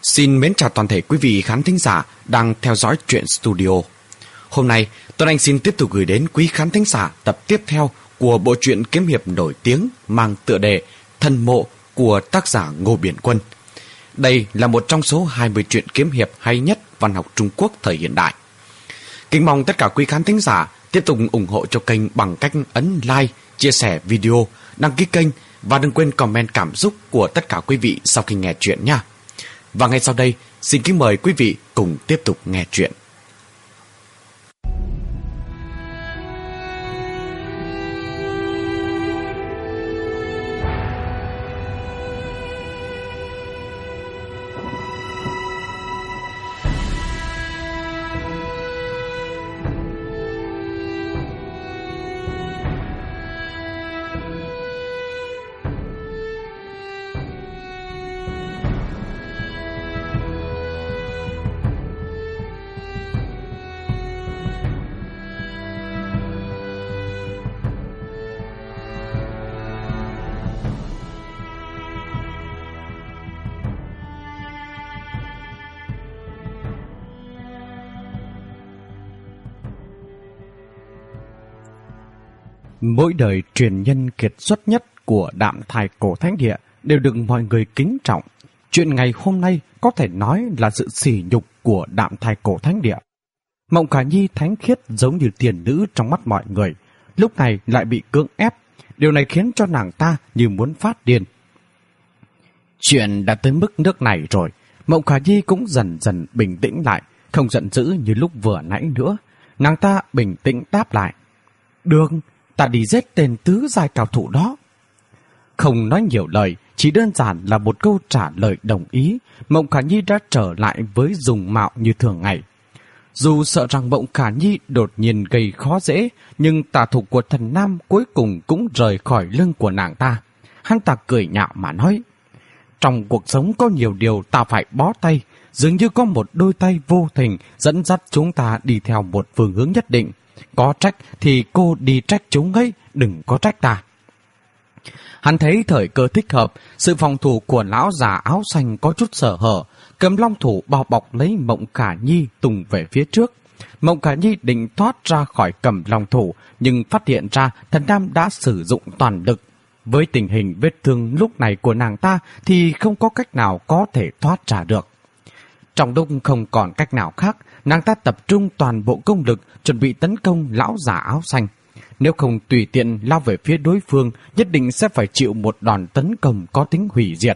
Xin mến chào toàn thể quý vị khán thính giả đang theo dõi Truyện Studio. Hôm nay, Tuấn Anh xin tiếp tục gửi đến quý khán thính giả tập tiếp theo của bộ truyện kiếm hiệp nổi tiếng mang tựa đề Thần Mộ của tác giả Ngô Biển Quân. Đây là một trong số 20 truyện kiếm hiệp hay nhất văn học Trung Quốc thời hiện đại. Kính mong tất cả quý khán thính giả tiếp tục ủng hộ cho kênh bằng cách ấn like, chia sẻ video, đăng ký kênh và đừng quên comment cảm xúc của tất cả quý vị sau khi nghe truyện nha. Và ngay sau đây, xin kính mời quý vị cùng tiếp tục nghe truyện. Mỗi đời truyền nhân kiệt xuất nhất của Đạm Thai Cổ Thánh Địa đều được mọi người kính trọng. Chuyện ngày hôm nay có thể nói là sự sỉ nhục của Đạm Thai Cổ Thánh Địa. Mộng Khả Nhi thánh khiết giống như tiền nữ trong mắt mọi người, lúc này lại bị cưỡng ép. Điều này khiến cho nàng ta như muốn phát điên. Chuyện đã tới mức nước này rồi, Mộng Khả Nhi cũng dần dần bình tĩnh lại, không giận dữ như lúc vừa nãy nữa. Nàng ta bình tĩnh đáp lại: "Được, ta đi giết tên tứ giai cao thủ đó." Không nói nhiều lời, chỉ đơn giản là một câu trả lời đồng ý, Mộng Khả Nhi đã trở lại với dung mạo như thường ngày. Dù sợ rằng Mộng Khả Nhi đột nhiên gây khó dễ, nhưng tà thủ của thần nam cuối cùng cũng rời khỏi lưng của nàng ta. Hắn ta cười nhạo mà nói: "Trong cuộc sống có nhiều điều ta phải bó tay, dường như có một đôi tay vô tình dẫn dắt chúng ta đi theo một phương hướng nhất định. Có trách thì cô đi trách chúng ấy, đừng có trách ta." Hắn thấy thời cơ thích hợp, sự phòng thủ của lão già áo xanh có chút sở hở, cầm long thủ bao bọc lấy Mộng Khả Nhi tung về phía trước. Mộng Khả Nhi định thoát ra khỏi cầm long thủ, nhưng phát hiện ra thần nam đã sử dụng toàn lực. Với tình hình vết thương lúc này của nàng ta thì không có cách nào có thể thoát ra được. Trong lúc không còn cách nào khác, nàng ta tập trung toàn bộ công lực chuẩn bị tấn công lão già áo xanh. Nếu không tùy tiện lao về phía đối phương, nhất định sẽ phải chịu một đòn tấn công có tính hủy diệt.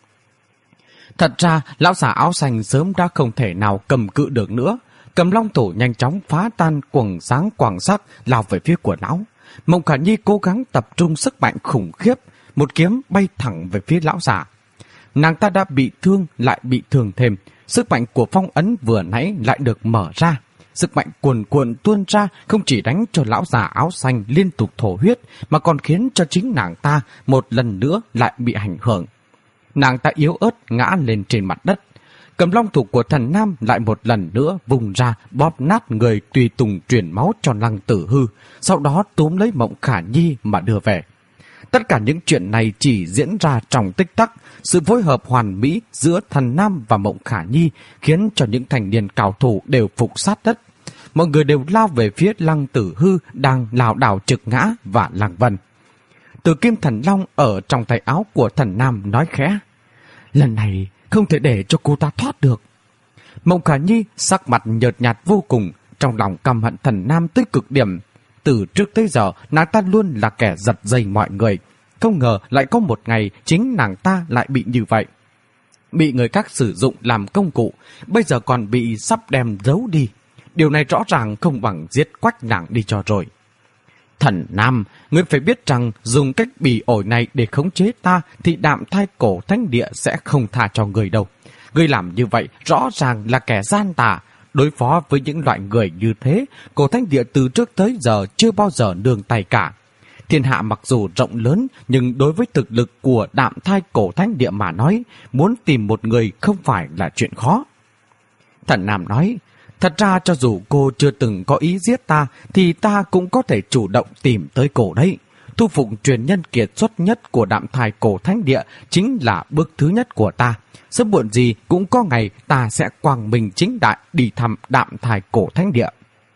Thật ra, lão già áo xanh sớm đã không thể nào cầm cự được nữa. Cầm long thủ nhanh chóng phá tan quầng sáng quầng sắc lao về phía của lão. Mộng Khả Nhi cố gắng tập trung sức mạnh khủng khiếp, một kiếm bay thẳng về phía lão già. Nàng ta đã bị thương lại bị thương thêm. Sức mạnh của phong ấn vừa nãy lại được mở ra. Sức mạnh cuồn cuộn tuôn ra không chỉ đánh cho lão già áo xanh liên tục thổ huyết, mà còn khiến cho chính nàng ta một lần nữa lại bị ảnh hưởng. Nàng ta yếu ớt ngã lên trên mặt đất. Cầm long thủ của thần nam lại một lần nữa vùng ra bóp nát người tùy tùng truyền máu cho Lăng Tử Hư, sau đó túm lấy Mộng Khả Nhi mà đưa về. Tất cả những chuyện này chỉ diễn ra trong tích tắc. Sự phối hợp hoàn mỹ giữa thần nam và Mộng Khả Nhi khiến cho những thành niên cao thủ đều phục sát đất. Mọi người đều lao về phía Lăng Tử Hư đang lảo đảo trực ngã và Lăng Vân. Từ Kim Thần Long ở trong tay áo của thần nam nói khẽ: "Lần này không thể để cho cô ta thoát được." Mộng Khả Nhi sắc mặt nhợt nhạt vô cùng, trong lòng căm hận thần nam tới cực điểm. Từ trước tới giờ, nàng ta luôn là kẻ giật dây mọi người. Không ngờ lại có một ngày chính nàng ta lại bị như vậy. Bị người khác sử dụng làm công cụ, bây giờ còn bị sắp đem giấu đi. Điều này rõ ràng không bằng giết quách nàng đi cho rồi. "Thần nam, ngươi phải biết rằng dùng cách bỉ ổi này để khống chế ta thì Đạm Thai Cổ Thánh Địa sẽ không tha cho người đâu. Ngươi làm như vậy rõ ràng là kẻ gian tà. Đối phó với những loại người như thế, Cổ Thánh Địa từ trước tới giờ chưa bao giờ nương tay cả. Thiên hạ mặc dù rộng lớn, nhưng đối với thực lực của Đạm Thai Cổ Thánh Địa mà nói, muốn tìm một người không phải là chuyện khó." Thần nam nói: "Thật ra cho dù cô chưa từng có ý giết ta, thì ta cũng có thể chủ động tìm tới cô đấy. thu phục truyền nhân kiệt xuất nhất của Đạm Thai Cổ Thánh Địa chính là bước thứ nhất của ta. Sớm muộn gì cũng có ngày ta sẽ quang minh chính đại đi thăm Đạm Thai Cổ Thánh Địa.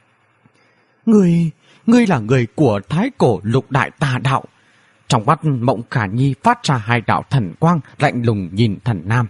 Ngươi là người của Thái Cổ Lục Đại Tà Đạo. Trong mắt Mộng Khả Nhi phát ra hai đạo thần quang, lạnh lùng nhìn Thần Nam.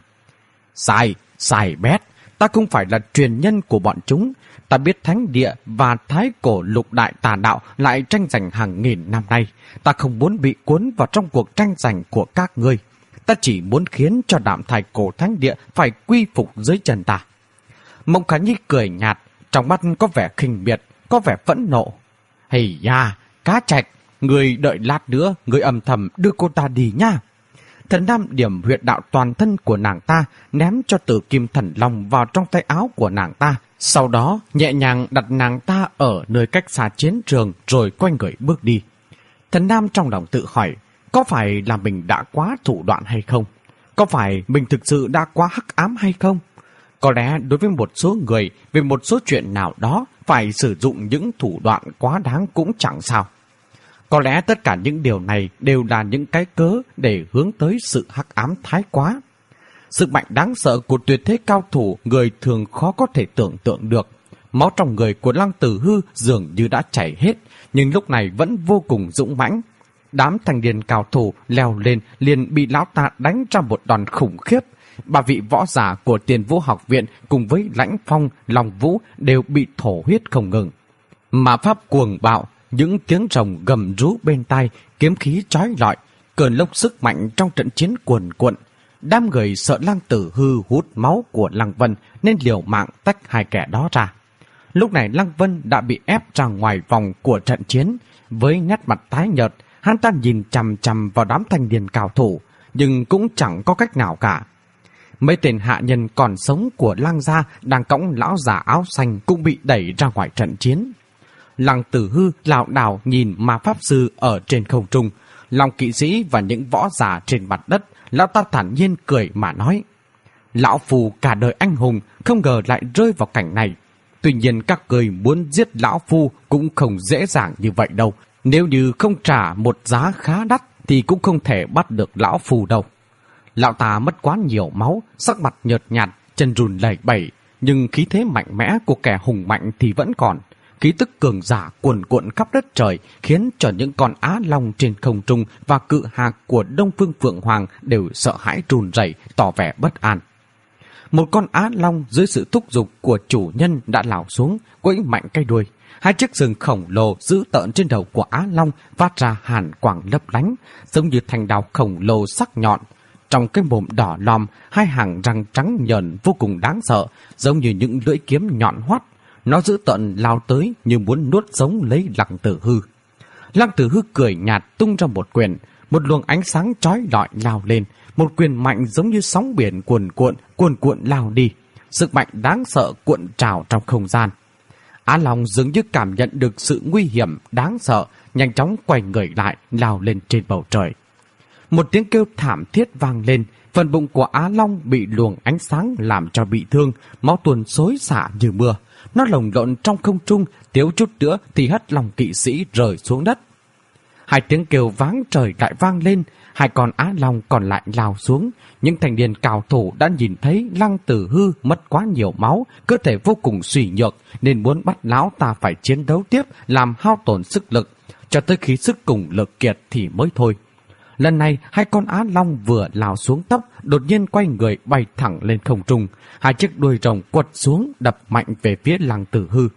Sai bét, ta không phải là truyền nhân của bọn chúng. Ta biết Thánh Địa và Thái Cổ Lục Đại Tà Đạo lại tranh giành hàng nghìn năm nay. Ta không muốn bị cuốn vào trong cuộc tranh giành của các ngươi. Ta chỉ muốn khiến cho Đạm Thai Cổ Thánh Địa phải quy phục dưới chân ta. Mộng Khả Nhi cười nhạt, trong mắt có vẻ khinh miệt, có vẻ phẫn nộ. Hây da, Cá Trạch, người đợi lát nữa, người âm thầm đưa cô ta đi nha. Thần Nam điểm huyệt đạo toàn thân của nàng ta, ném cho Tử Kim Thần Long vào trong tay áo của nàng ta. Sau đó nhẹ nhàng đặt nàng ta ở nơi cách xa chiến trường rồi quay người bước đi. Thần Nam trong lòng tự hỏi, có phải là mình đã quá thủ đoạn hay không? Có phải mình thực sự đã quá hắc ám hay không? Có lẽ đối với một số người, về một số chuyện nào đó, phải sử dụng những thủ đoạn quá đáng cũng chẳng sao. Có lẽ tất cả những điều này đều là những cái cớ để hướng tới sự hắc ám thái quá. Sức mạnh đáng sợ của tuyệt thế cao thủ người thường khó có thể tưởng tượng được. Máu trong người của Lăng Tử Hư dường như đã chảy hết, nhưng lúc này vẫn vô cùng dũng mãnh. Đám thanh niên cao thủ leo lên liền bị lão ta đánh ra một đòn khủng khiếp. Ba vị võ giả của Tiền Vũ Học Viện cùng với Lãnh Phong, Long Vũ đều bị thổ huyết không ngừng. Mà pháp cuồng bạo, những tiếng rồng gầm rú bên tai, kiếm khí chói lọi, cơn lốc sức mạnh trong trận chiến cuồn cuộn. Đám người sợ Lăng Tử Hư hút máu của Lăng Vân nên liều mạng tách hai kẻ đó ra. Lúc này Lăng Vân đã bị ép ra ngoài vòng của trận chiến. Với nét mặt tái nhợt, hắn ta nhìn chằm chằm vào đám thanh niên cao thủ, nhưng cũng chẳng có cách nào cả. Mấy tên hạ nhân còn sống của Lăng gia đang cõng lão già áo xanh cũng bị đẩy ra ngoài trận chiến. Lăng Tử Hư lảo đảo nhìn ma pháp sư ở trên không trung, Long kỵ sĩ và những võ giả trên mặt đất. Lão ta thản nhiên cười mà nói: Lão Phu cả đời anh hùng, không ngờ lại rơi vào cảnh này. Tuy nhiên các người muốn giết Lão Phu cũng không dễ dàng như vậy đâu. Nếu như không trả một giá khá đắt thì cũng không thể bắt được Lão Phu đâu. Lão ta mất quá nhiều máu, sắc mặt nhợt nhạt, chân run lẩy bẩy, nhưng khí thế mạnh mẽ của kẻ hùng mạnh thì vẫn còn. Khí tức cường giả cuồn cuộn khắp đất trời khiến cho những con á long trên không trung và cự hạc của Đông Phương Phượng Hoàng đều sợ hãi run rẩy, tỏ vẻ bất an. Một con á long dưới sự thúc giục của chủ nhân đã lao xuống, quẫy mạnh cái đuôi. Hai chiếc sừng khổng lồ dữ tợn trên đầu của á long phát ra hàn quang lấp lánh, giống như thanh đao khổng lồ sắc nhọn. Trong cái mồm đỏ lòm, hai hàng răng trắng nhờn vô cùng đáng sợ, giống như những lưỡi kiếm nhọn hoắt. Nó dữ tợn lao tới như muốn nuốt sống lấy Lăng Tử Hư. Lăng Tử Hư cười nhạt tung ra một quyền, một luồng ánh sáng chói lọi lao lên, một quyền mạnh giống như sóng biển cuồn cuộn lao đi, sức mạnh đáng sợ cuộn trào trong không gian. Á Long dường như cảm nhận được sự nguy hiểm đáng sợ, nhanh chóng quay người lại lao lên trên bầu trời. Một tiếng kêu thảm thiết vang lên, phần bụng của Á Long bị luồng ánh sáng làm cho bị thương, máu tuôn xối xả như mưa. Nó lồng lộn trong không trung, thiếu chút nữa thì hất Long kỵ sĩ rơi xuống đất. Hai tiếng kêu váng trời lại vang lên, hai con Á Long còn lại lao xuống. Những thanh niên cao thủ đã nhìn thấy Lăng Tử Hư mất quá nhiều máu, cơ thể vô cùng suy nhược, nên muốn bắt lão ta phải chiến đấu tiếp, làm hao tổn sức lực, cho tới khi sức cùng lực kiệt thì mới thôi. Lần này, hai con Á Long vừa lao xuống tấp, đột nhiên quay người bay thẳng lên không trung. Hai chiếc đuôi rồng quật xuống, đập mạnh về phía Lăng Tử Hư.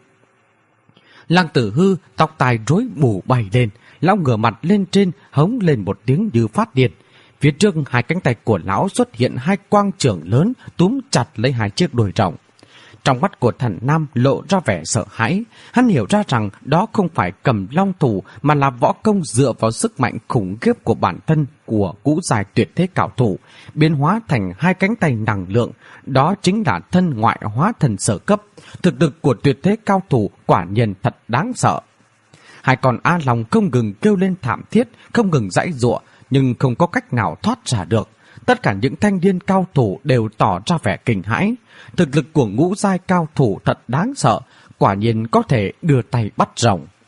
Lăng Tử Hư, tóc tai rối bù bay lên, lão ngửa mặt lên trên, hống lên một tiếng như phát điên. Phía trước hai cánh tay của lão xuất hiện hai quang chưởng lớn, túm chặt lấy hai chiếc đuôi rồng. Trong mắt của Thần Nam lộ ra vẻ sợ hãi. Hắn hiểu ra rằng đó không phải cầm long thủ mà là võ công dựa vào sức mạnh khủng khiếp của bản thân của ngũ giai tuyệt thế cao thủ, biến hóa thành hai cánh tay năng lượng. Đó chính là thân ngoại hóa thần sở cấp. Thực lực của tuyệt thế cao thủ quả nhiên thật đáng sợ. Hai con A Long không ngừng kêu lên thảm thiết, không ngừng giãy giụa, nhưng không có cách nào thoát ra được. Tất cả những thanh niên cao thủ đều tỏ ra vẻ kinh hãi. Thực lực của ngũ giai cao thủ thật đáng sợ, quả nhiên có thể đưa tay bắt rồng.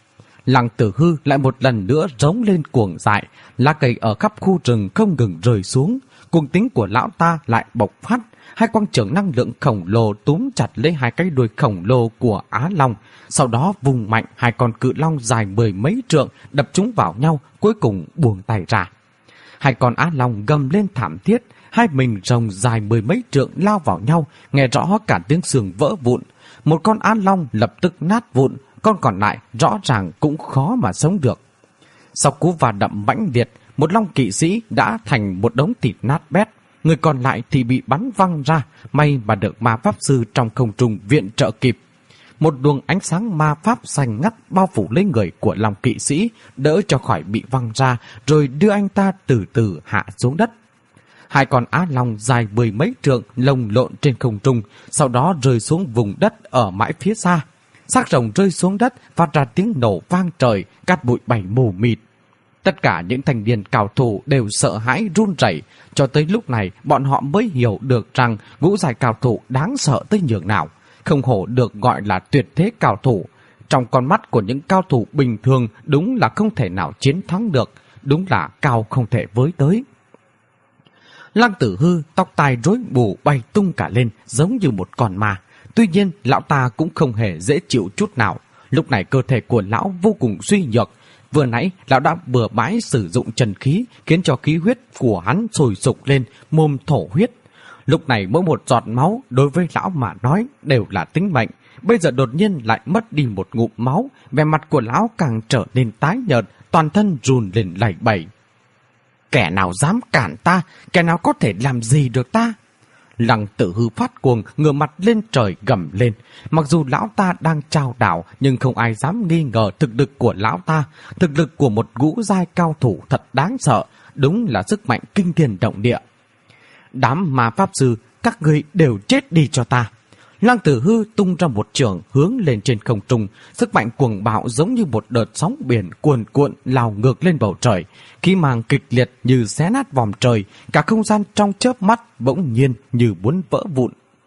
Lăng Tử Hư lại một lần nữa rống lên cuồng dại, lá cây ở khắp khu rừng không ngừng rơi xuống, cuồng tính của lão ta lại bộc phát. Hai quang trường năng lượng khổng lồ túm chặt lấy hai cái đuôi khổng lồ của Á Long, sau đó vùng mạnh hai con cự long dài 10 mấy trượng đập chúng vào nhau, cuối cùng buông tay ra. Hai con Á Long gầm lên thảm thiết, hai mình rồng dài 10 mấy trượng lao vào nhau, nghe rõ cả tiếng xương vỡ vụn. Một con Á Long lập tức nát vụn, con còn lại rõ ràng cũng khó mà sống được. Sau cú va đập mãnh liệt, một long kỵ sĩ đã thành một đống thịt nát bét, người còn lại thì bị bắn văng ra, may mà được ma pháp sư trong không trung viện trợ kịp. Một luồng ánh sáng ma pháp xanh ngắt bao phủ lấy người của long kỵ sĩ, đỡ cho khỏi bị văng ra, rồi đưa anh ta từ từ hạ xuống đất. Hai con Á Long dài 10 mấy trượng lồng lộn trên không trung, sau đó rơi xuống vùng đất ở mãi phía xa. Xác rồng rơi xuống đất phát ra tiếng nổ vang trời, cát bụi bay mù mịt. Tất cả những thanh niên cao thủ đều sợ hãi run rẩy. Cho tới lúc này bọn họ mới hiểu được rằng ngũ giai cao thủ đáng sợ tới nhường nào, không hổ được gọi là tuyệt thế cao thủ. Trong con mắt của những cao thủ bình thường đúng là không thể nào chiến thắng được, đúng là cao không thể với tới. Lăng Tử Hư tóc tai rối bù bay tung cả lên giống như một con ma. Tuy nhiên lão ta cũng không hề dễ chịu chút nào. Lúc này cơ thể của lão vô cùng suy nhược. Vừa nãy lão đã bừa bãi sử dụng chân khí, khiến cho khí huyết của hắn sôi sục lên, mồm thổ huyết. Lúc này mỗi một giọt máu đối với lão mà nói đều là tính mệnh. Bây giờ đột nhiên lại mất đi một ngụm máu, vẻ mặt của lão càng trở nên tái nhợt, toàn thân run lên lẩy bẩy. Kẻ nào dám cản ta, kẻ nào có thể làm gì được ta? Lăng Tử Hư phát cuồng, ngửa mặt lên trời gầm lên. Mặc dù lão ta đang trao đảo, nhưng không ai dám nghi ngờ thực lực của lão ta. Thực lực của một ngũ giai cao thủ thật đáng sợ, đúng là sức mạnh kinh thiên động địa. Đám ma pháp sư, các ngươi đều chết đi cho ta. Lăng Tử Hư tung ra một chưởng hướng lên trên không trung, sức mạnh cuồng bạo giống như một đợt sóng biển cuồn cuộn lao ngược lên bầu trời, khí mang kịch liệt như xé nát vòm trời, cả không gian trong chớp mắt bỗng nhiên như muốn vỡ vụn.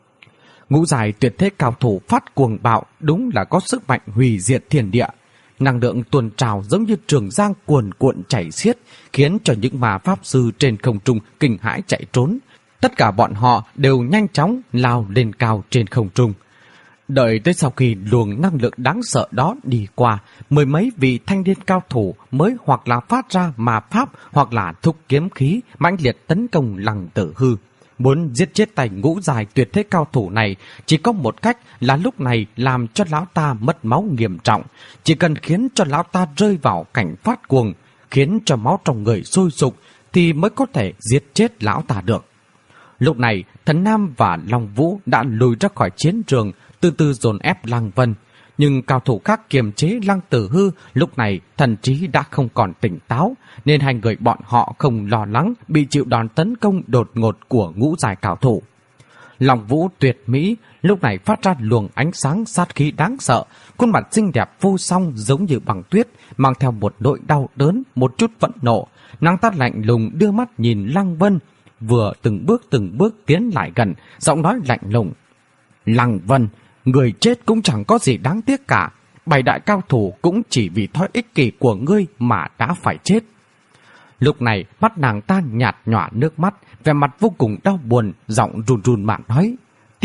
Ngũ giai tuyệt thế cao thủ phát cuồng bạo đúng là có sức mạnh hủy diệt thiên địa. Năng lượng tuôn trào giống như trường giang cuồn cuộn chảy xiết, khiến cho những ma pháp sư trên không trung kinh hãi chạy trốn. Tất cả bọn họ đều nhanh chóng lao lên cao trên không trung. Đợi tới sau khi luồng năng lượng đáng sợ đó đi qua, mười mấy vị thanh niên cao thủ mới hoặc là phát ra ma pháp hoặc là thúc kiếm khí mãnh liệt tấn công Lăng Tử Hư. Muốn giết chết tay ngũ giai tuyệt thế cao thủ này chỉ có một cách là lúc này làm cho lão ta mất máu nghiêm trọng. Chỉ cần khiến cho lão ta rơi vào cảnh phát cuồng, khiến cho máu trong người sôi sục thì mới có thể giết chết lão ta được. Lúc này, Thần Nam và Long Vũ đã lùi ra khỏi chiến trường, từ từ dồn ép Lăng Vân. Nhưng cao thủ khác kiềm chế Lăng Tử Hư, lúc này thần trí đã không còn tỉnh táo, nên hai người bọn họ không lo lắng bị chịu đòn tấn công đột ngột của ngũ giai cao thủ. Long Vũ tuyệt mỹ, lúc này phát ra luồng ánh sáng sát khí đáng sợ, khuôn mặt xinh đẹp vô song giống như bằng tuyết, mang theo một nỗi đau đớn, một chút phẫn nộ. Nàng ta lạnh lùng đưa mắt nhìn Lăng Vân, vừa từng bước tiến lại gần, giọng nói lạnh lùng. Lăng Vân, người chết cũng chẳng có gì đáng tiếc cả. 7 đại cao thủ cũng chỉ vì thói ích kỷ của ngươi mà đã phải chết. Lúc này mắt nàng ta nhạt nhòa nước mắt, vẻ mặt vô cùng đau buồn, giọng run run mà nói.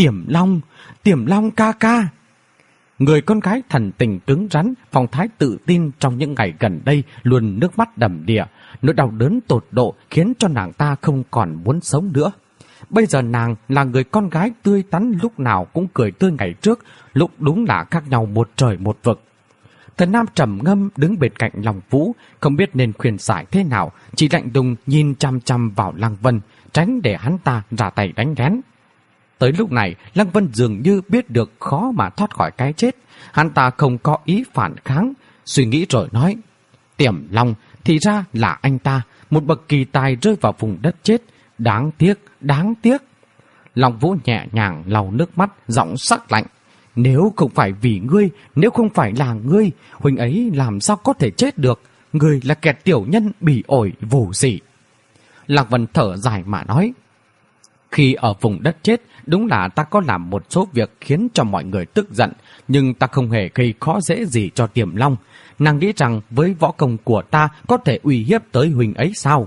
Tiềm Long ca ca. Người con gái thần tình cứng rắn, phong thái tự tin trong những ngày gần đây luôn nước mắt đầm đìa. Nỗi đau đớn tột độ khiến cho nàng ta không còn muốn sống nữa. Bây giờ nàng là người con gái tươi tắn, lúc nào cũng cười tươi ngày trước, lúc đúng là khác nhau một trời một vực. Thần Nam trầm ngâm đứng bên cạnh Long Vũ, không biết nên khuyên giải thế nào, chỉ lạnh lùng nhìn chăm chăm vào Lăng Vân, tránh để hắn ta ra tay đánh lén. Tới lúc này, Lăng Vân dường như biết được khó mà thoát khỏi cái chết. Hắn ta không có ý phản kháng, suy nghĩ rồi nói. Tiềm Long, thì ra là anh ta, một bậc kỳ tài rơi vào vùng đất chết. Đáng tiếc. Long Vũ nhẹ nhàng lau nước mắt, giọng sắc lạnh. Nếu không phải vì ngươi, nếu không phải là ngươi, huynh ấy làm sao có thể chết được? Ngươi là kẻ tiểu nhân bỉ ổi vô sỉ. Lạc Vân thở dài mà nói. Khi ở vùng đất chết, đúng là ta có làm một số việc khiến cho mọi người tức giận, nhưng ta không hề gây khó dễ gì cho Tiềm Long. Nàng nghĩ rằng với võ công của ta có thể uy hiếp tới huynh ấy sao?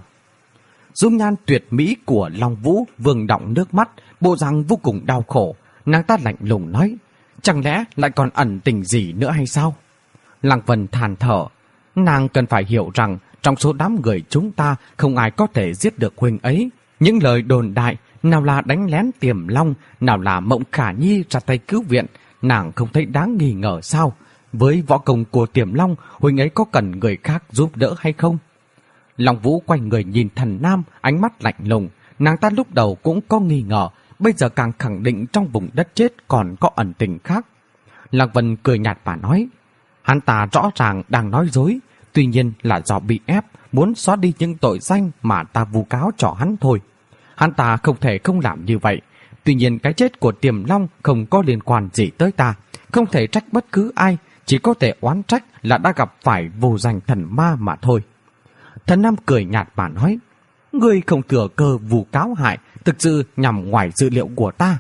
Dung nhan tuyệt mỹ của Long Vũ vương đọng nước mắt, bộ dạng vô cùng đau khổ. Nàng ta lạnh lùng nói, chẳng lẽ lại còn ẩn tình gì nữa hay sao? Lăng Vân than thở, nàng cần phải hiểu rằng trong số đám người chúng ta không ai có thể giết được huynh ấy. Những lời đồn đại, nào là đánh lén Tiềm Long, nào là Mộng Khả Nhi ra tay cứu viện, nàng không thấy đáng nghi ngờ sao? Với võ công của Tiềm Long, huynh ấy có cần người khác giúp đỡ hay không? Long Vũ quay người nhìn Thần Nam, ánh mắt lạnh lùng. Nàng ta lúc đầu cũng có nghi ngờ, bây giờ càng khẳng định trong vùng đất chết còn có ẩn tình khác. Lăng Vân cười nhạt và nói, hắn ta rõ ràng đang nói dối, tuy nhiên là do bị ép, muốn xóa đi những tội danh mà ta vu cáo cho hắn thôi. Hắn ta không thể không làm như vậy. Tuy nhiên cái chết của Tiềm Long không có liên quan gì tới ta, không thể trách bất cứ ai, chỉ có thể oán trách là đã gặp phải vô danh thần ma mà thôi. Thần Nam cười nhạt mà nói, ngươi không thừa cơ vu cáo hại, thực sự nhằm ngoài dự liệu của ta.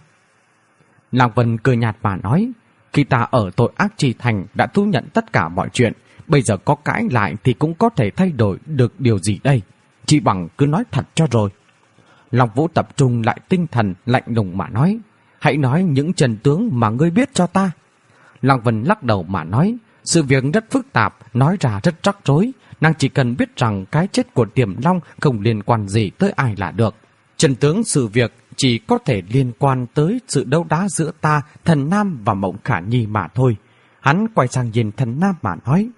Lăng Vân cười nhạt mà nói, khi ta ở tội ác chi thành đã thú nhận tất cả mọi chuyện, bây giờ có cãi lại thì cũng có thể thay đổi được điều gì đây? Chỉ bằng cứ nói thật cho rồi. Long Vũ tập trung lại tinh thần, lạnh lùng mà nói, hãy nói những chân tướng mà ngươi biết cho ta. Lăng Vân lắc đầu mà nói, sự việc rất phức tạp, nói ra rất rắc rối. Nàng chỉ cần biết rằng cái chết của Tiềm Long không liên quan gì tới ai là được. Chân tướng sự việc chỉ có thể liên quan tới sự đấu đá giữa ta, Thần Nam và Mộng Khả Nhi mà thôi. Hắn quay sang nhìn Thần Nam mà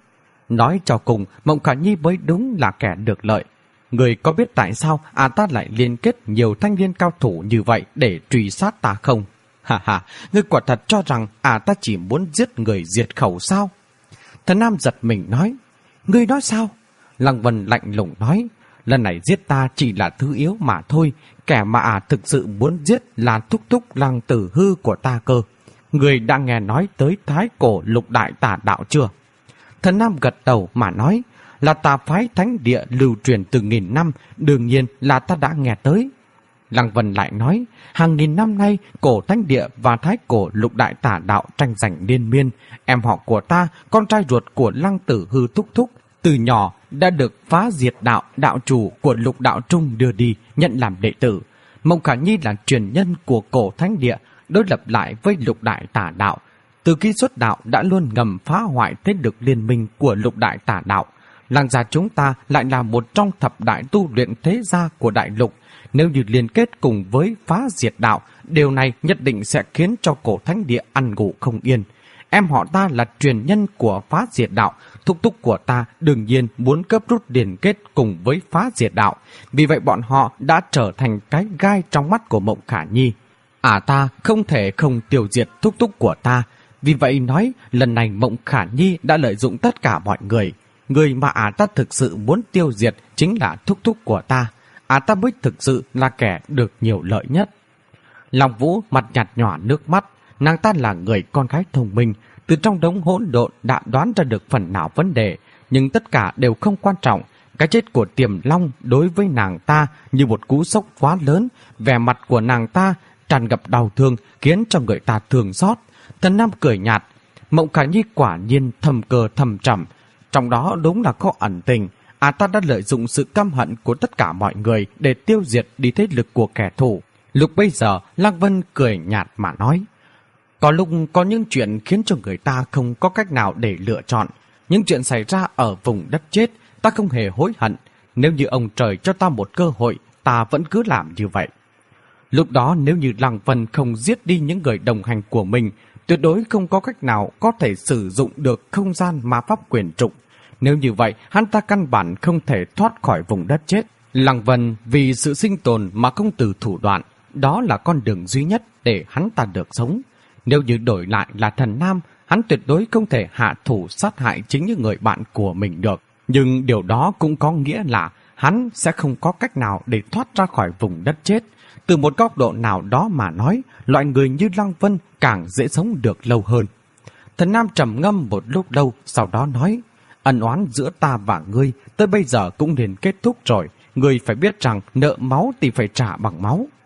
nói cho cùng, Mộng Khả Nhi mới đúng là kẻ được lợi. Người có biết tại sao ta lại liên kết nhiều thanh niên cao thủ như vậy để truy sát ta không? Ha ha, ngươi quả thật cho rằng ta chỉ muốn giết người diệt khẩu sao? Thần Nam giật mình nói, ngươi nói sao? Lăng Vân lạnh lùng nói, lần này giết ta chỉ là thứ yếu mà thôi, kẻ mà thực sự muốn giết là thúc thúc Lăng Tử Hư của ta cơ. Người đã nghe nói tới thái cổ lục đại tà đạo chưa? Thần Nam gật đầu mà nói, là tà phái thánh địa lưu truyền từ nghìn năm, đương nhiên là ta đã nghe tới. Lăng Vân lại nói, hàng nghìn năm nay, cổ thánh địa và thái cổ lục đại tà đạo tranh giành liên miên. Em họ của ta, con trai ruột của Lăng Tử Hư thúc thúc, từ nhỏ đã được Phá Diệt Đạo, đạo chủ của Lục Đạo Trung đưa đi, nhận làm đệ tử. Mộng Khả Nhi là truyền nhân của cổ thánh địa, đối lập lại với lục đại tà đạo. Từ khi xuất đạo đã luôn ngầm phá hoại thế lực liên minh của lục đại tà đạo. Lăng gia chúng ta lại là một trong thập đại tu luyện thế gia của đại lục. Nếu như liên kết cùng với Phá Diệt Đạo, điều này nhất định sẽ khiến cho cổ thánh địa ăn ngủ không yên. Em họ ta là truyền nhân của Phá Diệt Đạo, thúc thúc của ta đương nhiên muốn cấp rút liên kết cùng với Phá Diệt Đạo. Vì vậy bọn họ đã trở thành cái gai trong mắt của Mộng Khả Nhi. Ta không thể không tiêu diệt thúc thúc của ta. Vì vậy nói lần này Mộng Khả Nhi đã lợi dụng tất cả mọi người. Người mà ta thực sự muốn tiêu diệt chính là thúc thúc của ta. Ta mới thực sự là kẻ được nhiều lợi nhất. Long Vũ mặt nhạt nhòa nước mắt. Nàng ta là người con gái thông minh, từ trong đống hỗn độn đã đoán ra được phần nào vấn đề, nhưng tất cả đều không quan trọng. Cái chết của Tiềm Long đối với nàng ta như một cú sốc quá lớn, vẻ mặt của nàng ta tràn ngập đau thương khiến cho người ta thương xót. Thần Nam cười nhạt, Mộng Khả Nhi quả nhiên thầm cơ thầm trầm, trong đó đúng là có ẩn tình. Ta đã lợi dụng sự căm hận của tất cả mọi người để tiêu diệt đi thế lực của kẻ thù. Lúc bây giờ, Lăng Vân cười nhạt mà nói, có lúc có những chuyện khiến cho người ta không có cách nào để lựa chọn. Những chuyện xảy ra ở vùng đất chết, ta không hề hối hận. Nếu như ông trời cho ta một cơ hội, ta vẫn cứ làm như vậy. Lúc đó nếu như Lăng Vân không giết đi những người đồng hành của mình, tuyệt đối không có cách nào có thể sử dụng được không gian ma pháp quyền trục. Nếu như vậy, hắn ta căn bản không thể thoát khỏi vùng đất chết. Lăng Vân vì sự sinh tồn mà không từ thủ đoạn, đó là con đường duy nhất để hắn ta được sống. Nếu như đổi lại là Thần Nam, hắn tuyệt đối không thể hạ thủ sát hại chính những người bạn của mình được. Nhưng điều đó cũng có nghĩa là hắn sẽ không có cách nào để thoát ra khỏi vùng đất chết. Từ một góc độ nào đó mà nói, loại người như Lăng Vân càng dễ sống được lâu hơn. Thần Nam trầm ngâm một lúc lâu, sau đó nói, ân oán giữa ta và ngươi tới bây giờ cũng nên kết thúc rồi. Ngươi phải biết rằng nợ máu thì phải trả bằng máu.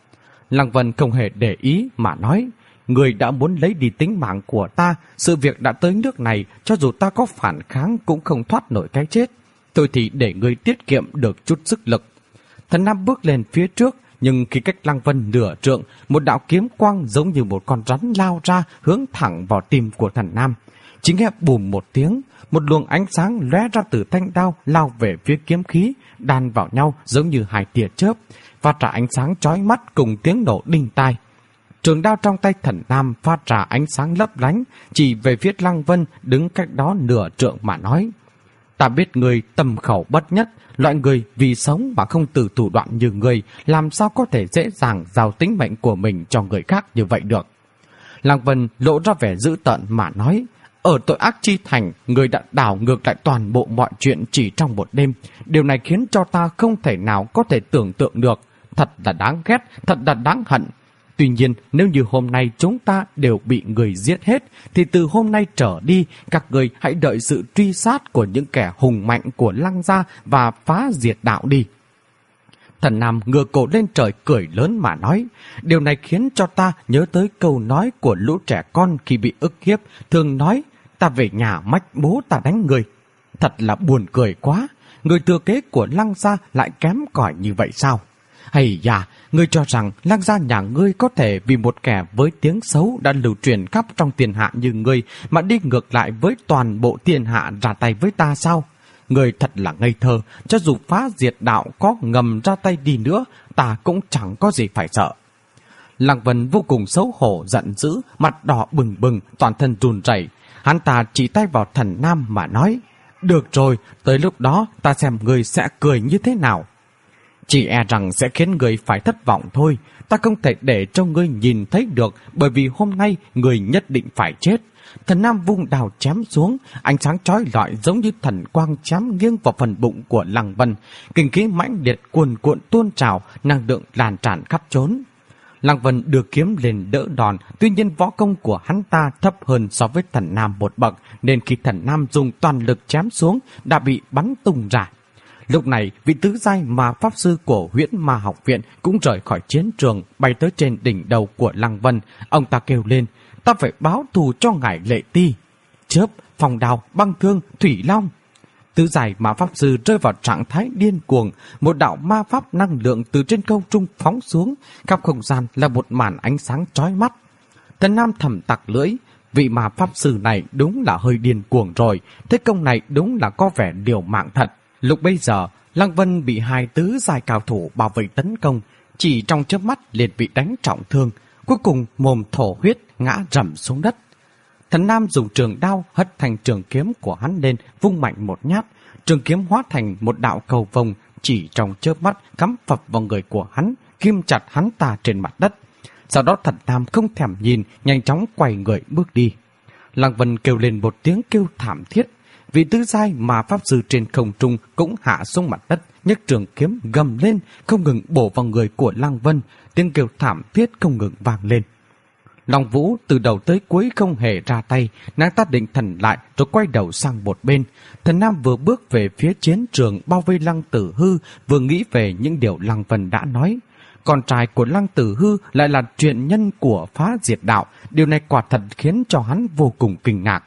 Lăng Vân không hề để ý mà nói, người đã muốn lấy đi tính mạng của ta, sự việc đã tới nước này, cho dù ta có phản kháng cũng không thoát nổi cái chết. Thôi thì để người tiết kiệm được chút sức lực. Thần Nam bước lên phía trước, nhưng khi cách Lăng Vân nửa trượng, một đạo kiếm quang giống như một con rắn lao ra hướng thẳng vào tim của thần Nam. Chỉ nghe bùm một tiếng, một luồng ánh sáng lóe ra từ thanh đao lao về phía kiếm khí, đan vào nhau giống như hai tia chớp, phát ra ánh sáng chói mắt cùng tiếng nổ đinh tai. Trường đao trong tay thần Nam phát ra ánh sáng lấp lánh, chỉ về phía Lăng Vân đứng cách đó nửa trượng mà nói: ta biết người tầm khẩu bất nhất, loại người vì sống mà không từ thủ đoạn như người, làm sao có thể dễ dàng giao tính mệnh của mình cho người khác như vậy được. Lăng Vân lộ ra vẻ dữ tợn mà nói: ở tội ác chi thành, người đã đảo ngược lại toàn bộ mọi chuyện chỉ trong một đêm. Điều này khiến cho ta không thể nào có thể tưởng tượng được. Thật là đáng ghét, thật là đáng hận. Tuy nhiên, nếu như hôm nay chúng ta đều bị người giết hết, thì từ hôm nay trở đi, các người hãy đợi sự truy sát của những kẻ hùng mạnh của Lăng gia và phá diệt đạo đi. Thần Nam ngửa cổ lên trời cười lớn mà nói, điều này khiến cho ta nhớ tới câu nói của lũ trẻ con khi bị ức hiếp, thường nói, ta về nhà mách bố ta đánh người. Thật là buồn cười quá, người thừa kế của Lăng gia lại kém cỏi như vậy sao? Hay da, ngươi cho rằng Lăng gia nhà ngươi có thể vì một kẻ với tiếng xấu đã lưu truyền khắp trong thiên hạ như ngươi mà đi ngược lại với toàn bộ thiên hạ ra tay với ta sao? Ngươi thật là ngây thơ, cho dù phá diệt đạo có ngầm ra tay đi nữa, ta cũng chẳng có gì phải sợ. Lăng Vân vô cùng xấu hổ, giận dữ, mặt đỏ bừng bừng, toàn thân run rẩy. Hắn ta chỉ tay vào thần Nam mà nói, được rồi, tới lúc đó ta xem ngươi sẽ cười như thế nào. Chỉ e rằng sẽ khiến người phải thất vọng thôi. Ta không thể để cho ngươi nhìn thấy được, bởi vì hôm nay người nhất định phải chết. Thần Nam vung đào chém xuống, ánh sáng chói lọi giống như thần quang chém nghiêng vào phần bụng của Lăng Vân. Kinh khí mãnh liệt cuồn cuộn tuôn trào, năng lượng lan tràn khắp trốn. Lăng Vân đưa kiếm lên đỡ đòn, tuy nhiên võ công của hắn ta thấp hơn so với thần Nam một bậc, nên khi thần Nam dùng toàn lực chém xuống đã bị bắn tung ra. Lúc này, vị tứ giai mà pháp sư của Huyễn Ma học viện cũng rời khỏi chiến trường, bay tới trên đỉnh đầu của Lăng Vân. Ông ta kêu lên, ta phải báo thù cho ngài Lệ Ti. Chớp, phong đao, băng thương, thủy long. Tứ giai ma pháp sư rơi vào trạng thái điên cuồng, một đạo ma pháp năng lượng từ trên không trung phóng xuống, khắp không gian là một màn ánh sáng chói mắt. Thần Nam thầm tặc lưỡi, vị ma pháp sư này đúng là hơi điên cuồng rồi, thế công này đúng là có vẻ liều mạng thật. Lúc bây giờ, Lăng Vân bị hai tứ giai cao thủ bảo vệ tấn công, chỉ trong chớp mắt liền bị đánh trọng thương, cuối cùng mồm thổ huyết ngã rầm xuống đất. Thần Nam dùng trường đao hất thành trường kiếm của hắn lên, vung mạnh một nhát, trường kiếm hóa thành một đạo cầu vồng, chỉ trong chớp mắt cắm phập vào người của hắn, ghim chặt hắn ta trên mặt đất. Sau đó Thần Nam không thèm nhìn, nhanh chóng quay người bước đi. Lăng Vân kêu lên một tiếng kêu thảm thiết. Vị tứ giai mà pháp sư trên không trung cũng hạ xuống mặt đất, nhấc trường kiếm gầm lên, không ngừng bổ vào người của Lăng Vân, tiếng kêu thảm thiết không ngừng vang lên. Long Vũ từ đầu tới cuối không hề ra tay, nàng ta định thần lại rồi quay đầu sang một bên. Thần Nam vừa bước về phía chiến trường bao vây Lăng Tử Hư, vừa nghĩ về những điều Lăng Vân đã nói. Con trai của Lăng Tử Hư lại là truyền nhân của phá diệt đạo, điều này quả thật khiến cho hắn vô cùng kinh ngạc.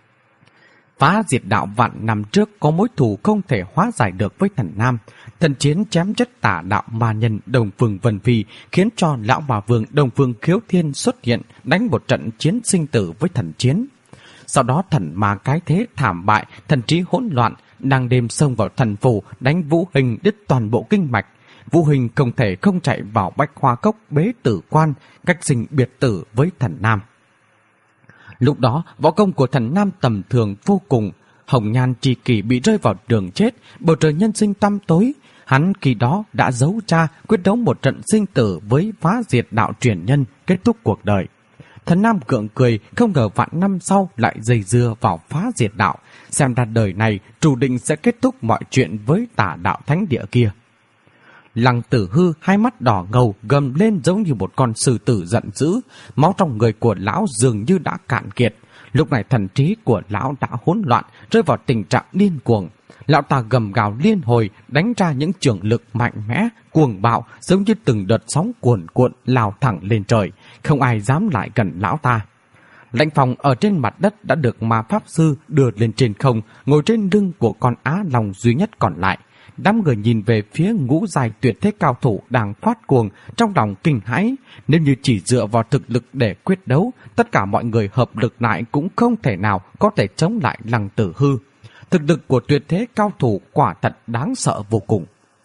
Phá diệt đạo vạn năm trước có mối thù không thể hóa giải được với thần Nam. Thần chiến chém chết tả đạo ma nhân Đông Phương Vân Phi, khiến cho lão ma vương Đông Phương Khiếu Thiên xuất hiện đánh một trận chiến sinh tử với thần chiến. Sau đó thần ma cái thế thảm bại, thần trí hỗn loạn, đang đêm xông vào thần phủ đánh Vũ Hình đứt toàn bộ kinh mạch. Vũ Hình không thể không chạy vào Bách Hoa Cốc bế tử quan, cách sinh biệt tử với thần Nam. Lúc đó, võ công của thần Nam tầm thường vô cùng. Hồng Nhan Tri Kỷ bị rơi vào đường chết, bầu trời nhân sinh tăm tối. Hắn khi đó đã giấu cha quyết đấu một trận sinh tử với phá diệt đạo truyền nhân, kết thúc cuộc đời. Thần Nam gượng cười, không ngờ vạn năm sau lại dây dưa vào phá diệt đạo. Xem ra đời này chủ định sẽ kết thúc mọi chuyện với tả đạo thánh địa kia. Lăng Tử Hư hai mắt đỏ ngầu gầm lên giống như một con sư tử giận dữ, máu trong người của lão dường như đã cạn kiệt. Lúc này thần trí của lão đã hỗn loạn, rơi vào tình trạng điên cuồng. Lão ta gầm gào liên hồi, đánh ra những chưởng lực mạnh mẽ, cuồng bạo, giống như từng đợt sóng cuồn cuộn lao thẳng lên trời, không ai dám lại gần lão ta. Lãnh Phong ở trên mặt đất đã được ma pháp sư đưa lên trên không, ngồi trên lưng của con Á Long duy nhất còn lại. Đám người nhìn về phía ngũ giai tuyệt thế cao thủ đang phát cuồng, trong lòng kinh hãi. Nếu như chỉ dựa vào thực lực để quyết đấu, tất cả mọi người hợp lực lại cũng không thể nào có thể chống lại Lăng Tử Hư. Thực lực của tuyệt thế cao thủ quả thật đáng sợ vô cùng.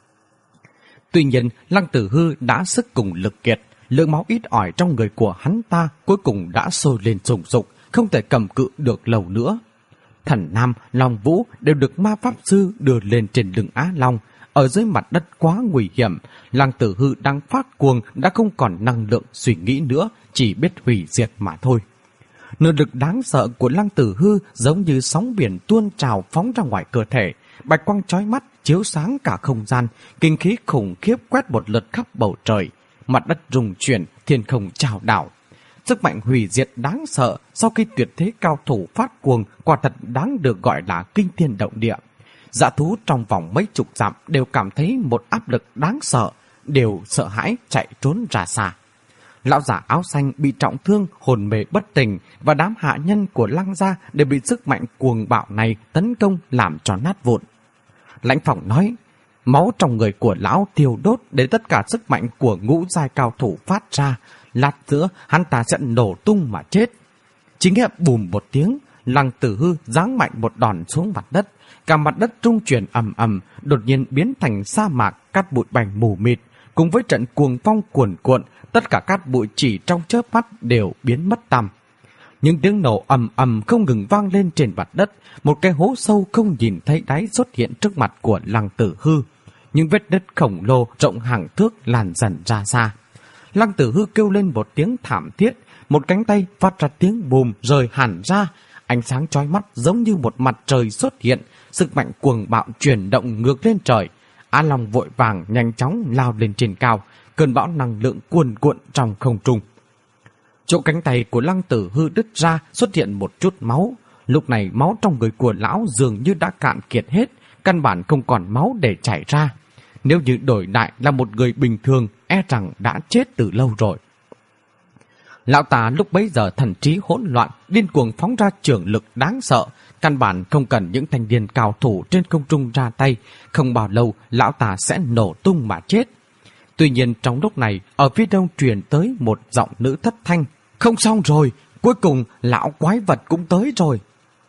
Tuy nhiên, Lăng Tử Hư đã sức cùng lực kiệt, lượng máu ít ỏi trong người của hắn ta cuối cùng đã sôi lên sùng sục, không thể cầm cự được lâu nữa. Thần Nam, Long Vũ đều được ma pháp sư đưa lên trên lưng Á Long. Ở dưới mặt đất quá nguy hiểm, Lăng Tử Hư đang phát cuồng đã không còn năng lượng suy nghĩ nữa, chỉ biết hủy diệt mà thôi. Nội lực đáng sợ của Lăng Tử Hư giống như sóng biển tuôn trào phóng ra ngoài cơ thể, bạch quang chói mắt chiếu sáng cả không gian, kinh khí khủng khiếp quét một lượt khắp bầu trời, mặt đất rung chuyển, thiên không trao đảo. Sức mạnh hủy diệt đáng sợ sau khi tuyệt thế cao thủ phát cuồng quả thật đáng được gọi là kinh thiên động địa. Dã thú trong vòng mấy chục dặm đều cảm thấy một áp lực đáng sợ, đều sợ hãi chạy trốn ra xa. Lão giả áo xanh bị trọng thương, hồn mê bất tỉnh, và đám hạ nhân của Lăng gia đều bị sức mạnh cuồng bạo này tấn công làm cho nát vụn. Lãnh Phong nói, máu trong người của lão thiêu đốt để tất cả sức mạnh của ngũ giai cao thủ phát ra, lát nữa hắn ta sẽ nổ tung mà chết. Chỉ nghe bùm một tiếng, Lăng Tử Hư giáng mạnh một đòn xuống mặt đất, cả mặt đất rung chuyển ầm ầm, đột nhiên biến thành sa mạc, cát bụi bay mù mịt, cùng với trận cuồng phong cuồn cuộn, tất cả cát bụi chỉ trong chớp mắt đều biến mất tăm. Những tiếng nổ ầm ầm không ngừng vang lên trên mặt đất, một cái hố sâu không nhìn thấy đáy xuất hiện trước mặt của Lăng Tử Hư. Những vết đất khổng lồ rộng hàng thước lan dần ra xa. Lăng Tử Hư kêu lên một tiếng thảm thiết, một cánh tay phát ra tiếng bùm rời hẳn ra, ánh sáng chói mắt giống như một mặt trời xuất hiện, sức mạnh cuồng bạo chuyển động ngược lên trời. Á Long vội vàng nhanh chóng lao lên trên cao, cơn bão năng lượng cuồn cuộn trong không trung. Chỗ cánh tay của Lăng Tử Hư đứt ra xuất hiện một chút máu. Lúc này máu trong người của lão dường như đã cạn kiệt hết, căn bản không còn máu để chảy ra. Nếu như đổi lại là một người bình thường, e rằng đã chết từ lâu rồi. Lão ta lúc bấy giờ thần trí hỗn loạn, điên cuồng phóng ra chưởng lực đáng sợ, căn bản không cần những thanh niên cao thủ trên không trung ra tay, không bao lâu lão ta sẽ nổ tung mà chết. Tuy nhiên trong lúc này, ở phía đông truyền tới một giọng nữ thất thanh, không xong rồi, cuối cùng lão quái vật cũng tới rồi.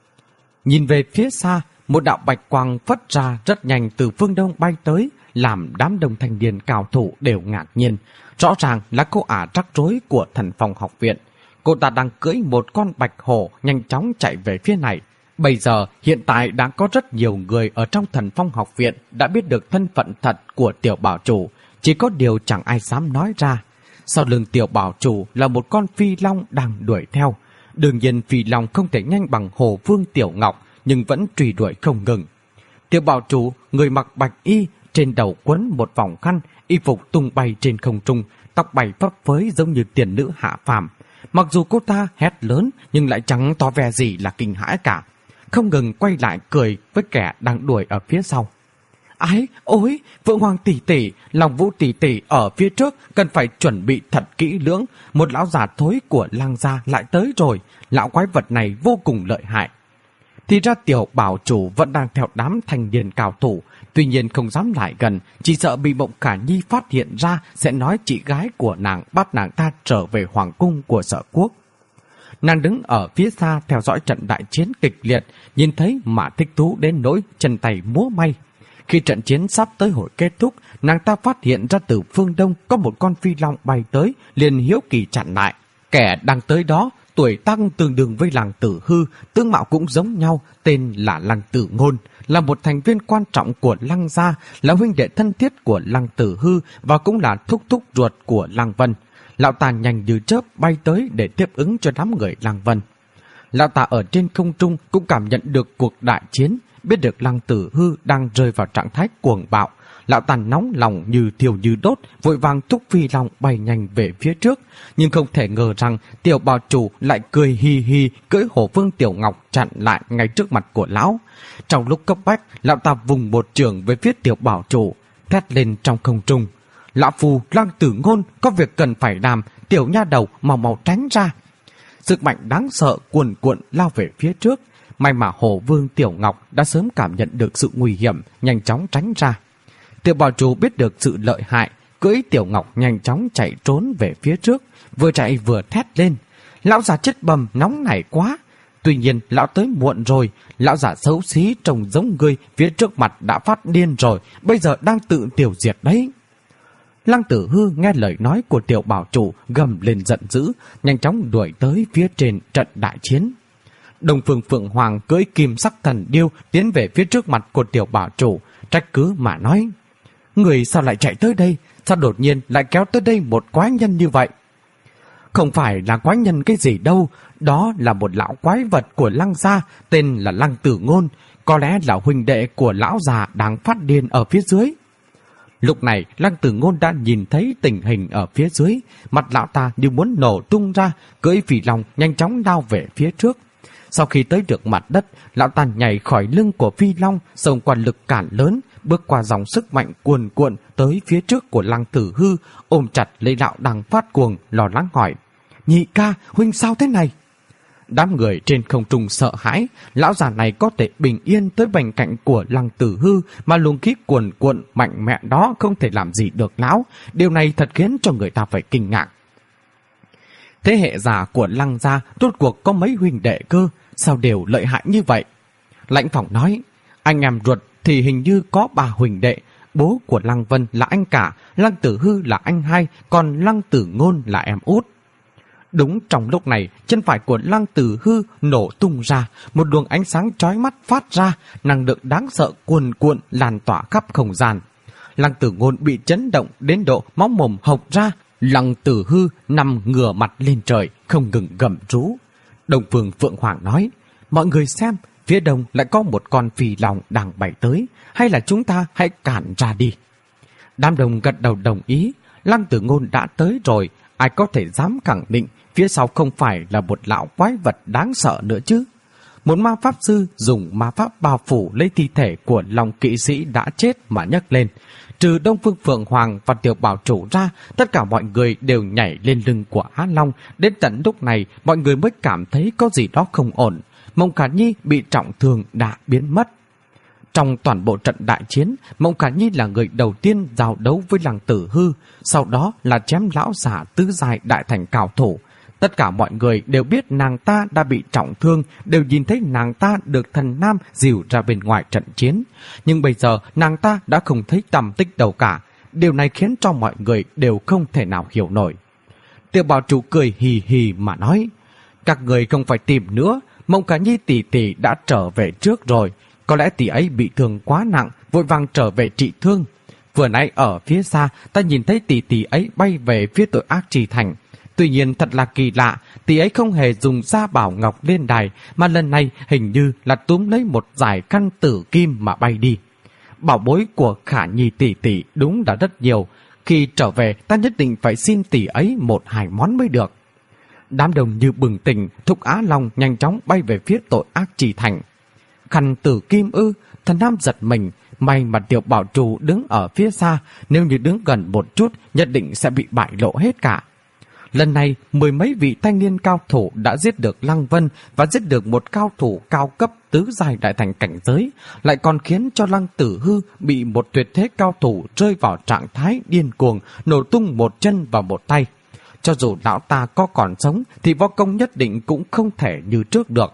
Nhìn về phía xa, một đạo bạch quang phất ra rất nhanh từ phương đông bay tới, làm đám đông thanh niên cao thủ đều ngạc nhiên. Rõ ràng là cô ả rắc rối của Thần Phong học viện. Cô ta đang cưỡi một con bạch hổ nhanh chóng chạy về phía này. Bây giờ hiện tại đã có rất nhiều người ở trong Thần Phong học viện đã biết được thân phận thật của tiểu bảo chủ, chỉ có điều chẳng ai dám nói ra. Sau lưng tiểu bảo chủ là một con phi long đang đuổi theo. Đương nhiên phi long không thể nhanh bằng Hồ Vương Tiểu Ngọc, nhưng vẫn truy đuổi không ngừng. Tiểu bảo chủ, người mặc bạch y, trên đầu quấn một vòng khăn, y phục tung bay trên không trung, tóc bay phấp phới giống như tiền nữ hạ phàm. Mặc dù cô ta hét lớn nhưng lại chẳng tỏ vẻ gì là kinh hãi cả, không ngừng quay lại cười với kẻ đang đuổi ở phía sau. Ái, ôi, Phượng Hoàng tỷ tỷ, Long Vũ tỷ tỷ ở phía trước cần phải chuẩn bị thật kỹ lưỡng, một lão già thối của Lăng gia lại tới rồi, lão quái vật này vô cùng lợi hại. Thì ra tiểu bảo chủ vẫn đang theo đám thanh niên cao thủ, tuy nhiên không dám lại gần, chỉ sợ bị Mộng Khả Nhi phát hiện ra sẽ nói chị gái của nàng bắt nàng ta trở về hoàng cung của Sở Quốc. Nàng đứng ở phía xa theo dõi trận đại chiến kịch liệt, nhìn thấy mà thích thú đến nỗi chân tay múa may. Khi trận chiến sắp tới hồi kết thúc, nàng ta phát hiện ra từ phương đông có một con phi long bay tới, liền hiếu kỳ chặn lại. Kẻ đang tới đó tuổi tác tương đương với Lăng Tử Hư, tướng mạo cũng giống nhau, tên là Lăng Tử Ngôn, là một thành viên quan trọng của Lăng gia, là huynh đệ thân thiết của Lăng Tử Hư và cũng là thúc thúc ruột của Lăng Vân. Lão ta nhanh như chớp bay tới để tiếp ứng cho đám người Lăng Vân. Lão ta ở trên không trung cũng cảm nhận được cuộc đại chiến, biết được Lăng Tử Hư đang rơi vào trạng thái cuồng bạo. lão ta nóng lòng như thiêu như đốt, vội vàng thúc phi long bay nhanh về phía trước, nhưng không thể ngờ rằng Tiểu Bảo Chủ lại cười hi hi cưỡi hổ vương Tiểu Ngọc chặn lại ngay trước mặt của lão. Trong lúc cấp bách, lão ta vùng một trường về phía Tiểu Bảo Chủ, thét lên trong không trung: "Lão phù Lăng Tử Ngôn, có việc cần phải làm, tiểu nha đầu mau tránh ra!" Sức mạnh đáng sợ cuồn cuộn lao về phía trước. May mà hổ vương Tiểu Ngọc đã sớm cảm nhận được sự nguy hiểm, nhanh chóng tránh ra. Tiểu Bảo Chủ biết được sự lợi hại, cưỡi Tiểu Ngọc nhanh chóng chạy trốn về phía trước, vừa chạy vừa thét lên: "Lão già chết bầm, nóng nảy quá!" Tuy nhiên lão tới muộn rồi, lão già xấu xí trông giống ngươi phía trước mặt đã phát điên rồi, bây giờ đang tự tiểu diệt đấy. Lăng Tử Hư nghe lời nói của Tiểu Bảo Chủ, gầm lên giận dữ, nhanh chóng đuổi tới phía trên trận đại chiến. Đông Phương Phượng Hoàng cưỡi kim sắc thần điêu tiến về phía trước mặt của Tiểu Bảo Chủ, trách cứ mà nói: "Người sao lại chạy tới đây? Sao đột nhiên lại kéo tới đây một quái nhân như vậy?" "Không phải là quái nhân cái gì đâu, đó là một lão quái vật của Lăng gia, tên là Lăng Tử Ngôn, có lẽ là huynh đệ của lão già đang phát điên ở phía dưới." Lúc này Lăng Tử Ngôn đã nhìn thấy tình hình ở phía dưới, mặt lão ta như muốn nổ tung ra, cưỡi phi long nhanh chóng lao về phía trước. Sau khi tới được mặt đất, lão ta nhảy khỏi lưng của phi long, xông qua lực cản lớn, bước qua dòng sức mạnh cuồn cuộn tới phía trước của Lăng Tử Hư, ôm chặt lấy lão đang phát cuồng, lo lắng hỏi: "Nhị ca, huynh sao thế này?" Đám người trên không trung sợ hãi, lão già này có thể bình yên tới bên cạnh của Lăng Tử Hư mà luồng khí cuồn cuộn mạnh mẽ đó không thể làm gì được lão. Điều này thật khiến cho người ta phải kinh ngạc. Thế hệ già của Lăng gia rốt cuộc có mấy huynh đệ cơ, sao đều lợi hại như vậy? Lãnh Phong nói: "Anh em ruột thì hình như có 3 huynh đệ, bố của Lăng Vân là anh cả, Lăng Tử Hư là anh hai, còn Lăng Tử Ngôn là em út." Đúng trong lúc này, chân phải của Lăng Tử Hư nổ tung ra, một luồng ánh sáng chói mắt phát ra, năng lượng đáng sợ cuồn cuộn lan tỏa khắp không gian. Lăng Tử Ngôn bị chấn động đến độ máu mồm hộc ra. Lăng Tử Hư nằm ngửa mặt lên trời, không ngừng gầm rú. Đông Phương Phượng Hoàng nói: "Mọi người xem, phía đông lại có một con phi long đang bay tới, hay là chúng ta hãy cản ra đi." Đám đông gật đầu đồng ý. Lăng Tử Ngôn đã tới rồi, ai có thể dám khẳng định phía sau không phải là một lão quái vật đáng sợ nữa chứ? Một ma pháp sư dùng ma pháp bao phủ lấy thi thể của Long kỵ sĩ đã chết mà nhấc lên. Trừ Đông Phương Phượng Hoàng và Tiểu Bảo Chủ ra, tất cả mọi người đều nhảy lên lưng của Á Long. Đến tận lúc này, mọi người mới cảm thấy có gì đó không ổn. Mộng Khả Nhi bị trọng thương đã biến mất. Trong toàn bộ trận đại chiến, Mộng Khả Nhi là người đầu tiên giao đấu với Lăng Tử Hư, sau đó là chém lão giả tứ giai đại thành cao thủ. Tất cả mọi người đều biết nàng ta đã bị trọng thương, đều nhìn thấy nàng ta được thần nam dìu ra bên ngoài trận chiến. Nhưng bây giờ nàng ta đã không thấy tăm tích đâu cả. Điều này khiến cho mọi người đều không thể nào hiểu nổi. Tiểu Bảo Chủ cười hì hì mà nói: "Các người không phải tìm nữa, Mộng Khả Nhi tỷ tỷ đã trở về trước rồi. Có lẽ tỷ ấy bị thương quá nặng, vội vàng trở về trị thương. Vừa nãy ở phía xa, ta nhìn thấy tỷ tỷ ấy bay về phía Tội Ác Trì Thành. Tuy nhiên thật là kỳ lạ, tỷ ấy không hề dùng Gia Bảo Ngọc lên đài, mà lần này hình như là túm lấy một dải căn tử kim mà bay đi. Bảo bối của Khả Nhi tỷ tỷ đúng là rất nhiều. Khi trở về, ta nhất định phải xin tỷ ấy 1-2 món mới được." Đám đông như bừng tỉnh, thúc Á Long nhanh chóng bay về phía Tội Ác Trì Thành. Khăn tử kim ư? Thần nam giật mình. May mà Tiểu Bảo Chủ đứng ở phía xa, nếu như đứng gần một chút nhất định sẽ bị bại lộ hết cả. Lần này, 10 mấy vị thanh niên cao thủ đã giết được Lăng Vân và giết được một cao thủ cao cấp tứ giai đại thành cảnh giới, lại còn khiến cho Lăng Tử Hư bị một tuyệt thế cao thủ rơi vào trạng thái điên cuồng, nổ tung một chân và một tay. Cho dù lão ta có còn sống thì võ công nhất định cũng không thể như trước được.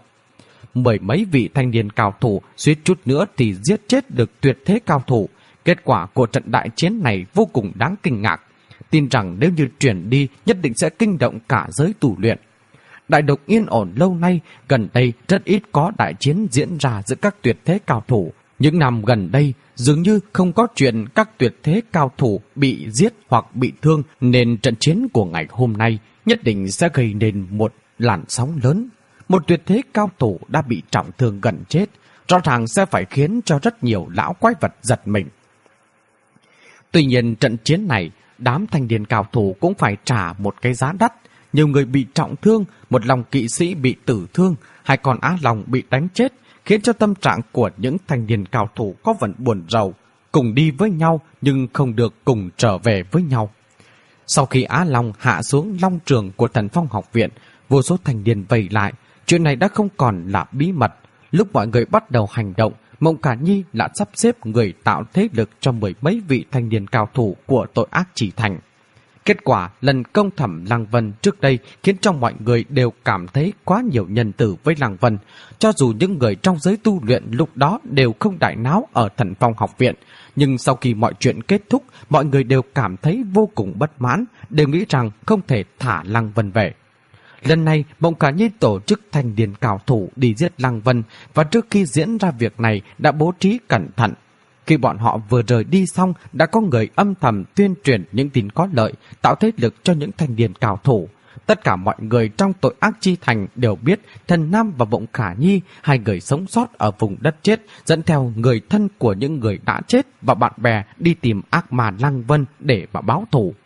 10 mấy vị thanh niên cao thủ suýt chút nữa thì giết chết được tuyệt thế cao thủ. Kết quả của trận đại chiến này vô cùng đáng kinh ngạc. Tin rằng nếu như truyền đi nhất định sẽ kinh động cả giới tu luyện. Đại Lục yên ổn lâu nay, gần đây rất ít có đại chiến diễn ra giữa các tuyệt thế cao thủ. Những năm gần đây dường như không có chuyện các tuyệt thế cao thủ bị giết hoặc bị thương, nên trận chiến của ngày hôm nay nhất định sẽ gây nên một làn sóng lớn. Một tuyệt thế cao thủ đã bị trọng thương gần chết, rõ ràng sẽ phải khiến cho rất nhiều lão quái vật giật mình. Tuy nhiên trận chiến này, đám thanh niên cao thủ cũng phải trả một cái giá đắt. Nhiều người bị trọng thương, một lòng kỵ sĩ bị tử thương, 2 con Á Long bị đánh chết, khiến cho tâm trạng của những thanh niên cao thủ có phần buồn rầu, cùng đi với nhau nhưng không được cùng trở về với nhau. Sau khi Á Long hạ xuống long trường của Thần Phong học viện, vô số thanh niên vây lại, chuyện này đã không còn là bí mật. Lúc mọi người bắt đầu hành động, Mộng Khả Nhi đã sắp xếp người tạo thế lực cho 10 mấy vị thanh niên cao thủ của tội ác chỉ thành. Kết quả lần công thẩm Lăng Vân trước đây khiến cho mọi người đều cảm thấy quá nhiều nhân từ với Lăng Vân. Cho dù những người trong giới tu luyện lúc đó đều không đại náo ở Thần Phong học viện, nhưng sau khi mọi chuyện kết thúc, mọi người đều cảm thấy vô cùng bất mãn, đều nghĩ rằng không thể thả Lăng Vân về. Lần này, Mộng Khả Nhi tổ chức thanh niên cao thủ đi giết Lăng Vân, và trước khi diễn ra việc này đã bố trí cẩn thận. Khi bọn họ vừa rời đi xong, đã có người âm thầm tuyên truyền những tin có lợi, tạo thế lực cho những thanh niên cao thủ. Tất cả mọi người trong tội ác chi thành đều biết Thần Nam và Mộng Khả Nhi, 2 người sống sót ở vùng đất chết, dẫn theo người thân của những người đã chết và bạn bè đi tìm ác ma Lăng Vân để mà báo thù.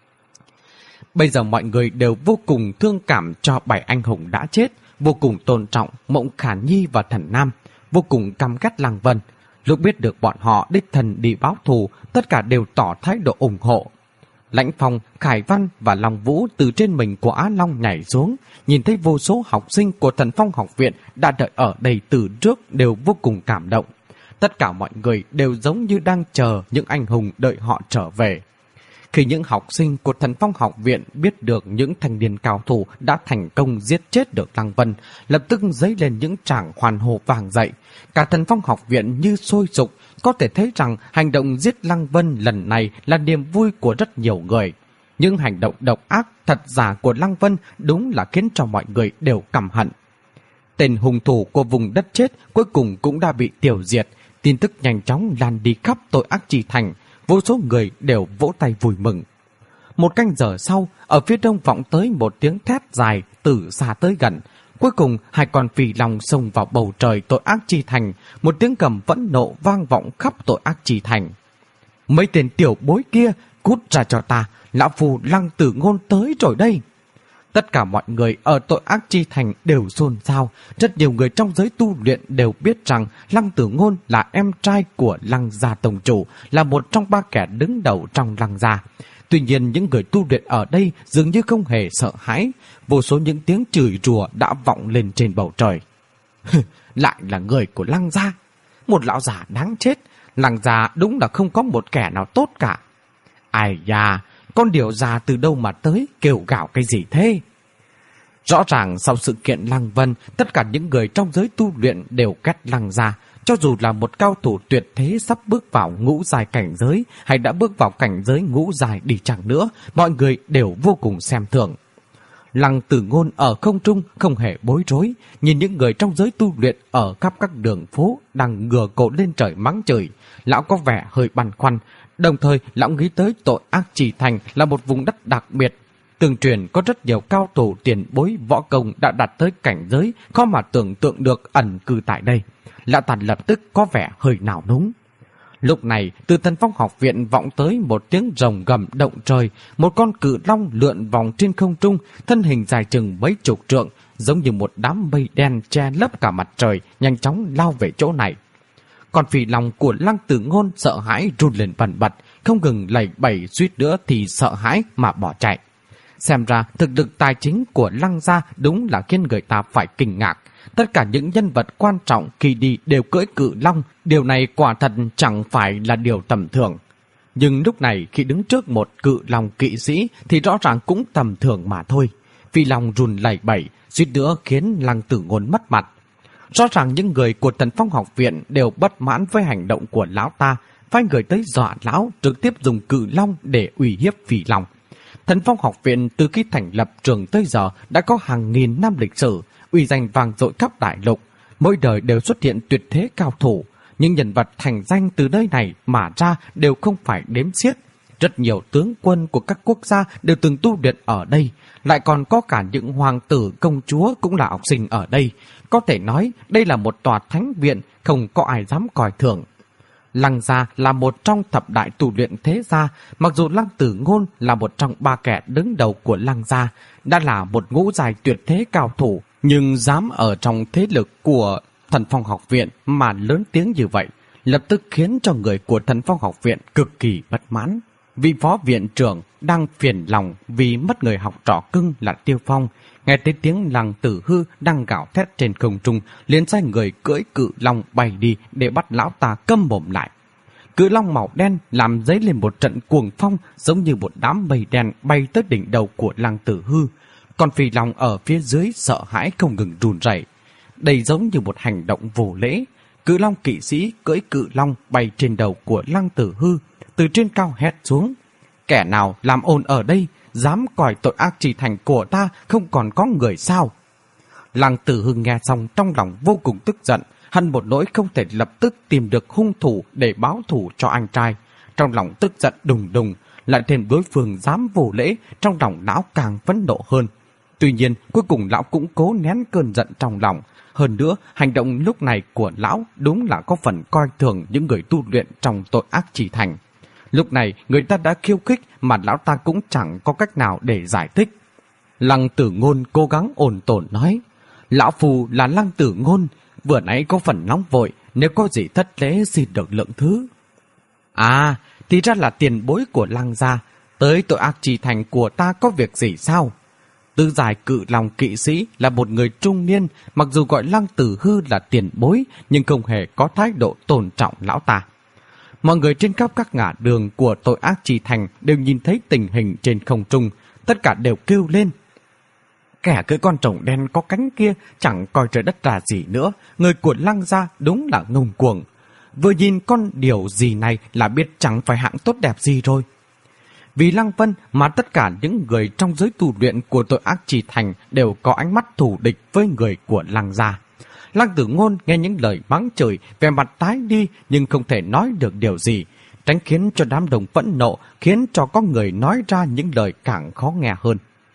Bây giờ mọi người đều vô cùng thương cảm cho 7 anh hùng đã chết, vô cùng tôn trọng Mộng Khả Nhi và Thần Nam, vô cùng căm ghét Lăng Vân. Lúc biết được bọn họ đích thân đi báo thù, tất cả đều tỏ thái độ ủng hộ. Lãnh Phong, Khải Văn và Long Vũ từ trên mình của Á Long nhảy xuống, nhìn thấy vô số học sinh của Thần Phong học viện đã đợi ở đây từ trước đều vô cùng cảm động. Tất cả mọi người đều giống như đang chờ những anh hùng đợi họ trở về. Khi những học sinh của Thần Phong học viện biết được những thanh niên cao thủ đã thành công giết chết được Lăng Vân, lập tức dấy lên những tràng hoan hô vang dậy. Cả Thần Phong học viện như sôi sục, có thể thấy rằng hành động giết Lăng Vân lần này là niềm vui của rất nhiều người. Những hành động độc ác thật giả của Lăng Vân đúng là khiến cho mọi người đều căm hận. Tên hung thủ của vùng đất chết cuối cùng cũng đã bị tiêu diệt, tin tức nhanh chóng lan đi khắp tội ác chi thành. Vô số người đều vỗ tay vui mừng. 1 canh giờ sau, ở phía đông vọng tới một tiếng thét dài từ xa tới gần. Cuối cùng, 2 con phi long xông vào bầu trời tội ác chi thành. Một tiếng gầm phẫn nộ vang vọng khắp tội ác chi thành. Mấy tên tiểu bối kia, cút ra cho ta, lão phù Lăng Tử Ngôn tới rồi đây. Tất cả mọi người ở tội ác chi thành đều xôn xao. Rất nhiều người trong giới tu luyện đều biết rằng Lăng Tử Ngôn là em trai của Lăng gia tông chủ, là một trong 3 kẻ đứng đầu trong Lăng gia. Tuy nhiên những người tu luyện ở đây dường như không hề sợ hãi. Vô số những tiếng chửi rủa đã vọng lên trên bầu trời. Lại là người của Lăng gia, một lão già đáng chết. Lăng gia đúng là không có một kẻ nào tốt cả. Ai da, con điểu già từ đâu mà tới, kêu gào cái gì thế? Rõ ràng sau sự kiện Lăng Vân, tất cả những người trong giới tu luyện đều ghét Lăng gia. Cho dù là một cao thủ tuyệt thế sắp bước vào ngũ giai cảnh giới hay đã bước vào cảnh giới ngũ giai đi chăng nữa, mọi người đều vô cùng xem thường. Lăng Tử Ngôn ở không trung không hề bối rối, nhìn những người trong giới tu luyện ở khắp các đường phố đang ngửa cổ lên trời mắng chửi. Lão có vẻ hơi băn khoăn, đồng thời lão nghĩ tới tội ác chỉ thành là một vùng đất đặc biệt. Tương truyền có rất nhiều cao thủ tiền bối võ công đã đạt tới cảnh giới khó mà tưởng tượng được ẩn cư tại đây. Lão ta lập tức có vẻ hơi nao núng. Lúc này, từ Thần Phong học viện vọng tới một tiếng rồng gầm động trời, một con cự long lượn vòng trên không trung, thân hình dài chừng mấy chục trượng, giống như một đám mây đen che lấp cả mặt trời, nhanh chóng lao về chỗ này. Còn phi long của Lăng Tử Ngôn sợ hãi run lên bần bật, không ngừng lầy bẩy, suýt nữa thì sợ hãi mà bỏ chạy. Xem ra thực lực tài chính của Lăng gia đúng là khiến người ta phải kinh ngạc. Tất cả những nhân vật quan trọng khi đi đều cưỡi cự long, điều này quả thật chẳng phải là điều tầm thường. Nhưng lúc này khi đứng trước một cự long kỵ sĩ thì rõ ràng cũng tầm thường mà thôi. Phi long run lẩy bẩy, suýt nữa khiến Lăng Tử Ngôn mất mặt. Rõ ràng những người của Thần Phong học viện đều bất mãn với hành động của lão ta, phái người tới dọa lão, trực tiếp dùng cự long để uy hiếp phi long. Thần Phong học viện từ khi thành lập trường tới giờ đã có hàng nghìn năm lịch sử, uy danh vang dội khắp đại lục, mỗi đời đều xuất hiện tuyệt thế cao thủ, nhưng nhân vật thành danh từ nơi này mà ra đều không phải đếm xiết. Rất nhiều tướng quân của các quốc gia đều từng tu luyện ở đây, lại còn có cả những hoàng tử công chúa cũng là học sinh ở đây. Có thể nói đây là một tòa thánh viện, không có ai dám coi thường. Lăng gia là một trong thập đại tu luyện thế gia, mặc dù Lăng Tử Ngôn là một trong 3 kẻ đứng đầu của Lăng gia, đã là một ngũ giai tuyệt thế cao thủ, nhưng dám ở trong thế lực của Thần Phong học viện mà lớn tiếng như vậy, lập tức khiến cho người của Thần Phong học viện cực kỳ bất mãn. Vị phó viện trưởng đang phiền lòng vì mất người học trò cưng là Tiêu Phong, nghe thấy tiếng Lăng Tử Hư đang gào thét trên không trung, liền sai người cưỡi cự long bay đi để bắt lão ta câm mồm lại. Cự long màu đen làm dấy lên một trận cuồng phong, giống như một đám mây đen bay tới đỉnh đầu của Lăng Tử Hư. Còn phi long ở phía dưới sợ hãi không ngừng run rẩy. Đây giống như một hành động vô lễ. Cự long kỵ sĩ cưỡi cự long bay trên đầu của Lăng Tử Hư, từ trên cao hét xuống: "Kẻ nào làm ồn ở đây, dám coi tội ác chỉ thành của ta không còn có người sao?" Lăng Tử Hư nghe xong trong lòng vô cùng tức giận, hận một nỗi không thể lập tức tìm được hung thủ để báo thù cho anh trai. Trong lòng tức giận đùng đùng, lại thêm đối phương dám vô lễ, trong lòng lão càng phẫn nộ hơn. Tuy nhiên, cuối cùng lão cũng cố nén cơn giận trong lòng. Hơn nữa, hành động lúc này của lão đúng là có phần coi thường những người tu luyện trong tội ác chỉ thành. Lúc này, người ta đã khiêu khích mà lão ta cũng chẳng có cách nào để giải thích. Lăng Tử Ngôn cố gắng ổn tồn nói: "Lão phù là Lăng Tử Ngôn, vừa nãy có phần nóng vội, nếu có gì thất lễ xin được lượng thứ." "À, thì ra là tiền bối của Lăng gia, tới tội ác chỉ thành của ta có việc gì sao?" Tứ giải cự long kỵ sĩ là một người trung niên, mặc dù gọi Lăng Tử Hư là tiền bối, nhưng không hề có thái độ tôn trọng lão ta. Mọi người trên khắp các ngã đường của tội ác chỉ thành đều nhìn thấy tình hình trên không trung, tất cả đều kêu lên: "Kẻ cưỡi con rồng đen có cánh kia chẳng coi trời đất là gì nữa, người của Lăng gia đúng là ngông cuồng. Vừa nhìn con điều gì này là biết chẳng phải hạng tốt đẹp gì rồi." Vì Lăng Vân mà tất cả những người trong giới tu luyện của tội ác chỉ thành đều có ánh mắt thù địch với người của Lăng gia. Lăng Tử Ngôn nghe những lời mắng chửi, vẻ mặt tái đi nhưng không thể nói được điều gì, tránh khiến cho đám đông phẫn nộ, khiến cho có người nói ra những lời càng khó nghe hơn.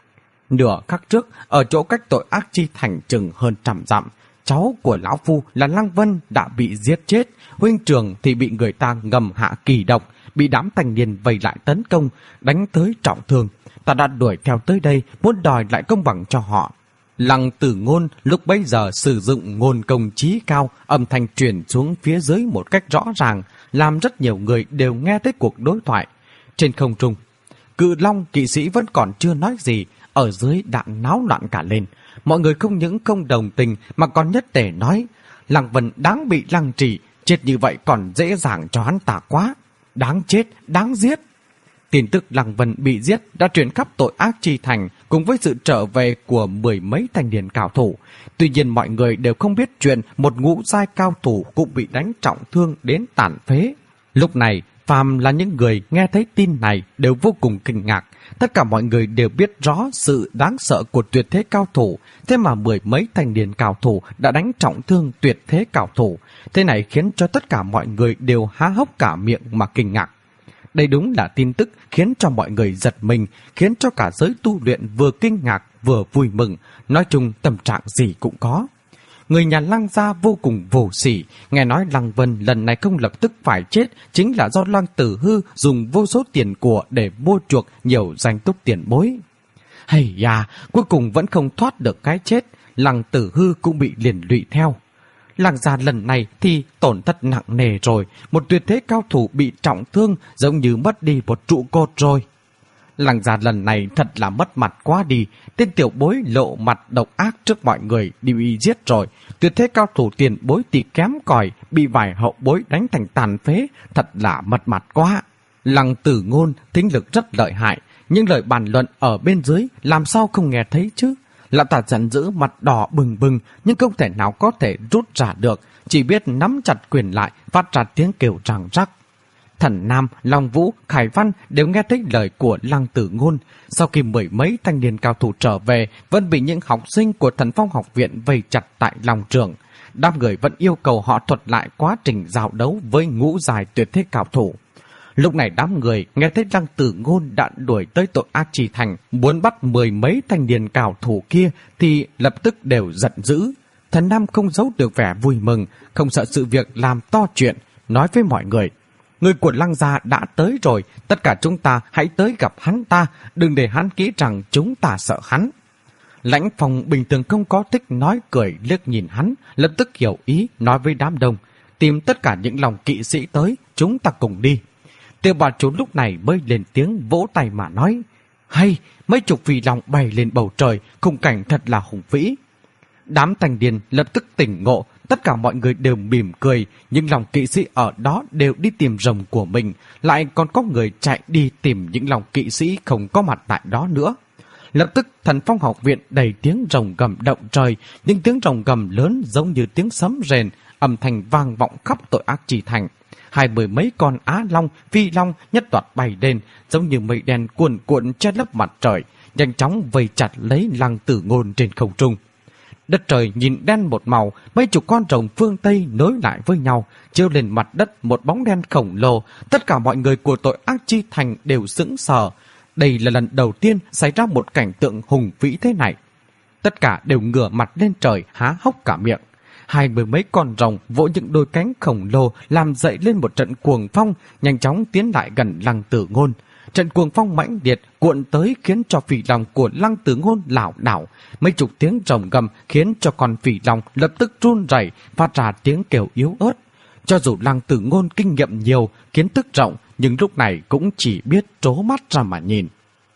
Nửa khắc trước, ở chỗ cách tội ác chi thành chừng hơn 100 dặm, cháu của lão phu là Lăng Vân đã bị giết chết, huynh trưởng thì bị người ta ngầm hạ kỳ độc, bị đám thanh niên vây lại tấn công, đánh tới trọng thương. Ta đã đuổi theo tới đây, muốn đòi lại công bằng cho họ. Lăng Tử Ngôn lúc bấy giờ sử dụng ngôn công trí cao, âm thanh truyền xuống phía dưới một cách rõ ràng, làm rất nhiều người đều nghe thấy cuộc đối thoại. Trên không trung, cự long kỵ sĩ vẫn còn chưa nói gì, ở dưới đã náo loạn cả lên. Mọi người không những không đồng tình mà còn nhất tề nói: "Lăng Vân đáng bị lăng trì, chết như vậy còn dễ dàng cho hắn ta quá. Đáng chết, đáng giết." Tin tức Lăng Vân bị giết đã truyền khắp tội ác chi thành cùng với sự trở về của 10 mấy thanh niên cao thủ. Tuy nhiên mọi người đều không biết chuyện một ngũ giai cao thủ cũng bị đánh trọng thương đến tàn phế. Lúc này, phàm là những người nghe thấy tin này đều vô cùng kinh ngạc. Tất cả mọi người đều biết rõ sự đáng sợ của tuyệt thế cao thủ, thế mà 10 mấy thanh niên cao thủ đã đánh trọng thương tuyệt thế cao thủ. Thế này khiến cho tất cả mọi người đều há hốc cả miệng mà kinh ngạc. Đây đúng là tin tức khiến cho mọi người giật mình, khiến cho cả giới tu luyện vừa kinh ngạc vừa vui mừng, nói chung tâm trạng gì cũng có. Người nhà Lăng gia vô cùng vô sỉ, nghe nói Lăng Vân lần này không lập tức phải chết chính là do Lăng Tử Hư dùng vô số tiền của để mua chuộc nhiều danh túc tiền bối. Hay da, cuối cùng vẫn không thoát được cái chết, Lăng Tử Hư cũng bị liền lụy theo. Lăng gia lần này thì tổn thất nặng nề rồi, một tuyệt thế cao thủ bị trọng thương giống như mất đi một trụ cột rồi. Lăng gia lần này thật là mất mặt quá đi, tên tiểu bối lộ mặt độc ác trước mọi người đi bị giết rồi, tuyệt thế cao thủ tiền bối thì kém cỏi, bị vài hậu bối đánh thành tàn phế, thật là mất mặt quá. Lăng Tử Ngôn thính lực rất lợi hại, nhưng lời bàn luận ở bên dưới làm sao không nghe thấy chứ. Lão ta giận dữ, mặt đỏ bừng bừng nhưng không thể nào có thể rút ra được, chỉ biết nắm chặt quyền lại, phát ra tiếng kêu răng rắc. Thần Nam, Long Vũ, Khải Văn đều nghe thấy lời của Lăng Tử Ngôn. Sau khi 10 mấy thanh niên cao thủ trở về, vẫn bị những học sinh của Thần Phong học viện vây chặt tại lòng trường. Đám người vẫn yêu cầu họ thuật lại quá trình giao đấu với ngũ giai tuyệt thế cao thủ. Lúc này đám người nghe thấy Lăng Tử Ngôn đã đuổi tới tội ác chi thành, muốn bắt 10 mấy thanh niên cao thủ kia thì lập tức đều giận dữ. Thần Nam không giấu được vẻ vui mừng, không sợ sự việc làm to chuyện, nói với mọi người: người của Lăng gia đã tới rồi, tất cả chúng ta hãy tới gặp hắn ta, đừng để hắn nghĩ rằng chúng ta sợ hắn. Lãnh Phong bình thường không có thích nói cười, liếc nhìn hắn, lập tức hiểu ý, nói với đám đông: tìm tất cả những lòng kỵ sĩ tới, chúng ta cùng đi. Tiêu Bảo Chủ lúc này mới lên tiếng vỗ tay mà nói: hay, mấy chục phi long bay lên bầu trời, khung cảnh thật là hùng vĩ. Đám thanh niên lập tức tỉnh ngộ, tất cả mọi người đều mỉm cười, nhưng lòng kỵ sĩ ở đó đều đi tìm rồng của mình, lại còn có người chạy đi tìm những lòng kỵ sĩ không có mặt tại đó nữa. Lập tức Thần Phong học viện đầy tiếng rồng gầm động trời, những tiếng rồng gầm lớn giống như tiếng sấm rền, âm thanh vang vọng khắp Tội Ác Chi Thành. 20 mấy con á long, phi long nhất loạt bay lên, giống như mây đen cuồn cuộn che lấp mặt trời, nhanh chóng vây chặt lấy Lăng Tử Ngôn trên không trung. Đất trời nhìn đen một màu, mấy chục con rồng phương Tây nối lại với nhau, chiếu lên mặt đất một bóng đen khổng lồ. Tất cả mọi người của Tội Ác Chi Thành đều sững sờ. Đây là lần đầu tiên xảy ra một cảnh tượng hùng vĩ thế này. Tất cả đều ngửa mặt lên trời, há hốc cả miệng. 20 mấy con rồng vỗ những đôi cánh khổng lồ làm dậy lên một trận cuồng phong, nhanh chóng tiến lại gần Lăng Tử Ngôn. Trận cuồng phong mãnh liệt cuộn tới khiến cho phỉ long của Lăng Tử Ngôn lảo đảo. Mấy chục tiếng rồng gầm khiến cho con phỉ long lập tức run rẩy, phát ra tiếng kêu yếu ớt. Cho dù Lăng Tử Ngôn kinh nghiệm nhiều, kiến thức rộng, nhưng lúc này cũng chỉ biết trố mắt ra mà nhìn.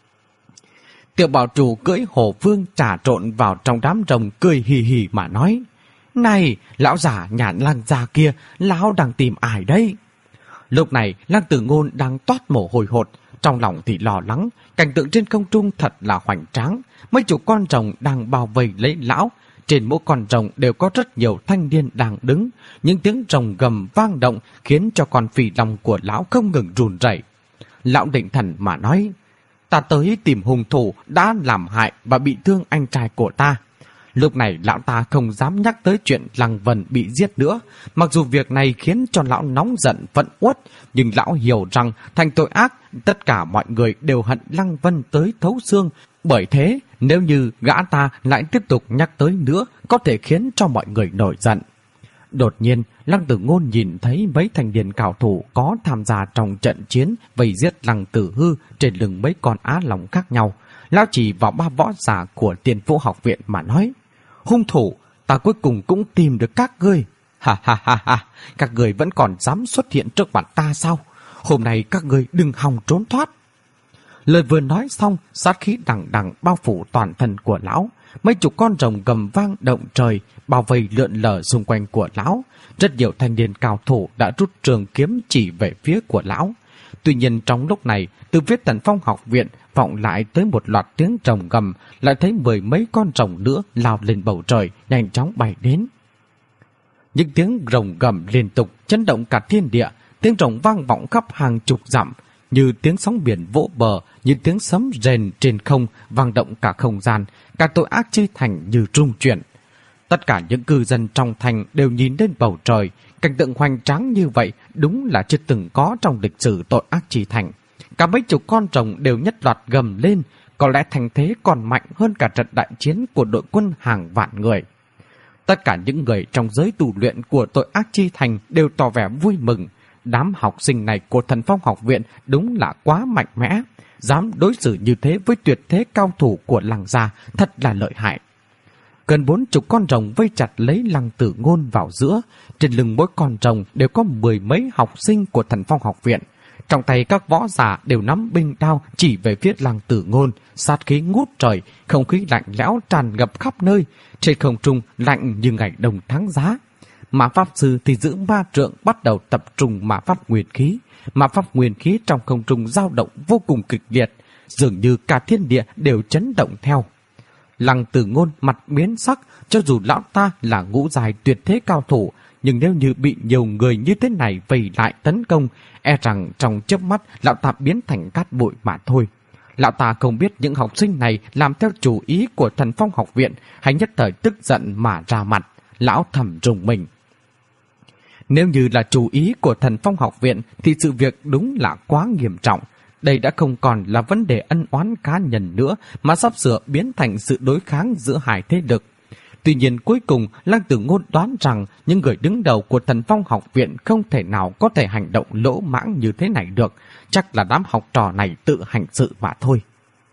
Tiểu Bảo Chủ cưỡi hổ vương trà trộn vào trong đám rồng, cười hì hì mà nói: này, lão già nhà Lăng gia kia, lão đang tìm ai đây? Lúc này Lăng Tử Ngôn đang toát mồ hôi hột, trong lòng thì lo lắng. Cảnh tượng trên không trung thật là hoành tráng, mấy chục con rồng đang bao vây lấy lão. Trên mỗi con rồng đều có rất nhiều thanh niên đang đứng. Những tiếng rồng gầm vang động khiến cho con phỉ long của lão không ngừng run rẩy. Lão định thần mà nói: ta tới tìm hung thủ đã làm hại và bị thương anh trai của ta. Lúc này lão ta không dám nhắc tới chuyện Lăng Vân bị giết nữa. Mặc dù việc này khiến cho lão nóng giận vẫn uất, nhưng lão hiểu rằng thành tội ác, tất cả mọi người đều hận Lăng Vân tới thấu xương. Bởi thế, nếu như gã ta lại tiếp tục nhắc tới nữa, có thể khiến cho mọi người nổi giận. Đột nhiên, Lăng Tử Ngôn nhìn thấy mấy thanh niên cao thủ có tham gia trong trận chiến vây giết Lăng Tử Hư trên lưng mấy con á long khác nhau. Lão chỉ vào 3 võ giả của Tiên Vũ học viện mà nói: hung thủ, ta cuối cùng cũng tìm được các ngươi. Ha ha ha ha, các ngươi vẫn còn dám xuất hiện trước mặt ta sao? Hôm nay các ngươi đừng hòng trốn thoát. Lời vừa nói xong, sát khí đằng đằng bao phủ toàn thân của lão. Mấy chục con rồng gầm vang động trời, bao vây lượn lờ xung quanh của lão. Rất nhiều thanh niên cao thủ đã rút trường kiếm chỉ về phía của lão. Tuy nhiên trong lúc này, từ phía Thần Phong học viện vọng lại tới một loạt tiếng rồng gầm, lại thấy 10 mấy con rồng nữa lao lên bầu trời, nhanh chóng bay đến. Những tiếng rồng gầm liên tục chấn động cả thiên địa, tiếng rồng vang vọng khắp hàng chục dặm, như tiếng sóng biển vỗ bờ, như tiếng sấm rền trên không, vang động cả không gian, cả Tội Ác Chi Thành như rung chuyển. Tất cả những cư dân trong thành đều nhìn lên bầu trời, cảnh tượng hoành tráng như vậy đúng là chưa từng có trong lịch sử Tội Ác Chi Thành. Cả mấy chục con rồng đều nhất loạt gầm lên, có lẽ thành thế còn mạnh hơn cả trận đại chiến của đội quân hàng vạn người. Tất cả những người trong giới tu luyện của Tội Ác Chi Thành đều tỏ vẻ vui mừng. Đám học sinh này của Thần Phong học viện đúng là quá mạnh mẽ, dám đối xử như thế với tuyệt thế cao thủ của Lăng gia, thật là lợi hại. Gần 40 con rồng vây chặt lấy Lăng Tử Ngôn vào giữa, trên lưng mỗi con rồng đều có 10 mấy học sinh của Thần Phong học viện. Trong tay các võ giả đều nắm binh đao chỉ về phía Lăng Tử Ngôn, sát khí ngút trời, không khí lạnh lẽo tràn ngập khắp nơi, trên không trung lạnh như ngày đông tháng giá. Ma pháp sư thì giữ ma trượng bắt đầu tập trung ma pháp nguyên khí. Ma pháp nguyên khí trong không trung dao động vô cùng kịch liệt, dường như cả thiên địa đều chấn động theo. Lăng Tử Ngôn mặt biến sắc, cho dù lão ta là ngũ giai tuyệt thế cao thủ, nhưng nếu như bị nhiều người như thế này vây lại tấn công, e rằng trong chớp mắt lão ta biến thành cát bụi mà thôi. Lão ta không biết những học sinh này làm theo chủ ý của Thần Phong học viện, hay nhất thời tức giận mà ra mặt. Lão thầm rùng mình. Nếu như là chủ ý của Thần Phong học viện thì sự việc đúng là quá nghiêm trọng. Đây đã không còn là vấn đề ân oán cá nhân nữa, mà sắp sửa biến thành sự đối kháng giữa hai thế lực. Tuy nhiên cuối cùng Lăng Tử Ngôn đoán rằng những người đứng đầu của Thần Phong học viện không thể nào có thể hành động lỗ mãng như thế này được, chắc là đám học trò này tự hành sự mà thôi.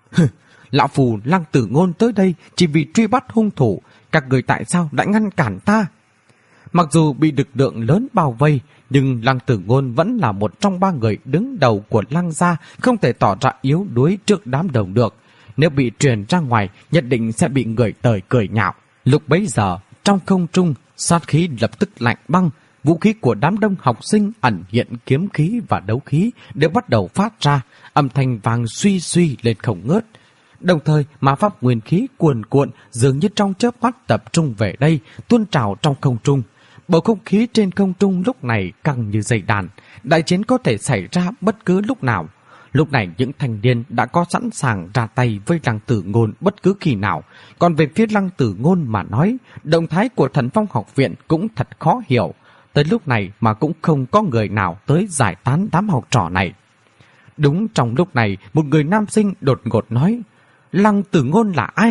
Lão phù Lăng Tử Ngôn tới đây chỉ vì truy bắt hung thủ, các người tại sao lại ngăn cản ta? Mặc dù bị lực lượng lớn bao vây, nhưng Lăng Tử Ngôn vẫn là một trong 3 người đứng đầu của Lăng gia, không thể tỏ ra yếu đuối trước đám đồng được. Nếu bị truyền ra ngoài, nhất định sẽ bị người tời cười nhạo. Lúc bấy giờ, trong không trung, sát khí lập tức lạnh băng, vũ khí của đám đông học sinh ẩn hiện kiếm khí và đấu khí đều bắt đầu phát ra, âm thanh vang suy suy lên không ngớt. Đồng thời, ma pháp nguyên khí cuồn cuộn dường như trong chớp mắt tập trung về đây, tuôn trào trong không trung. Bầu không khí trên không trung lúc này căng như dây đàn, đại chiến có thể xảy ra bất cứ lúc nào. Lúc này những thanh niên đã có sẵn sàng ra tay với Lăng Tử Ngôn bất cứ khi nào. Còn về phía Lăng Tử Ngôn mà nói, động thái của Thần Phong học viện cũng thật khó hiểu. Tới lúc này mà cũng không có người nào tới giải tán đám học trò này. Đúng trong lúc này, một người nam sinh đột ngột nói, Lăng Tử Ngôn là ai?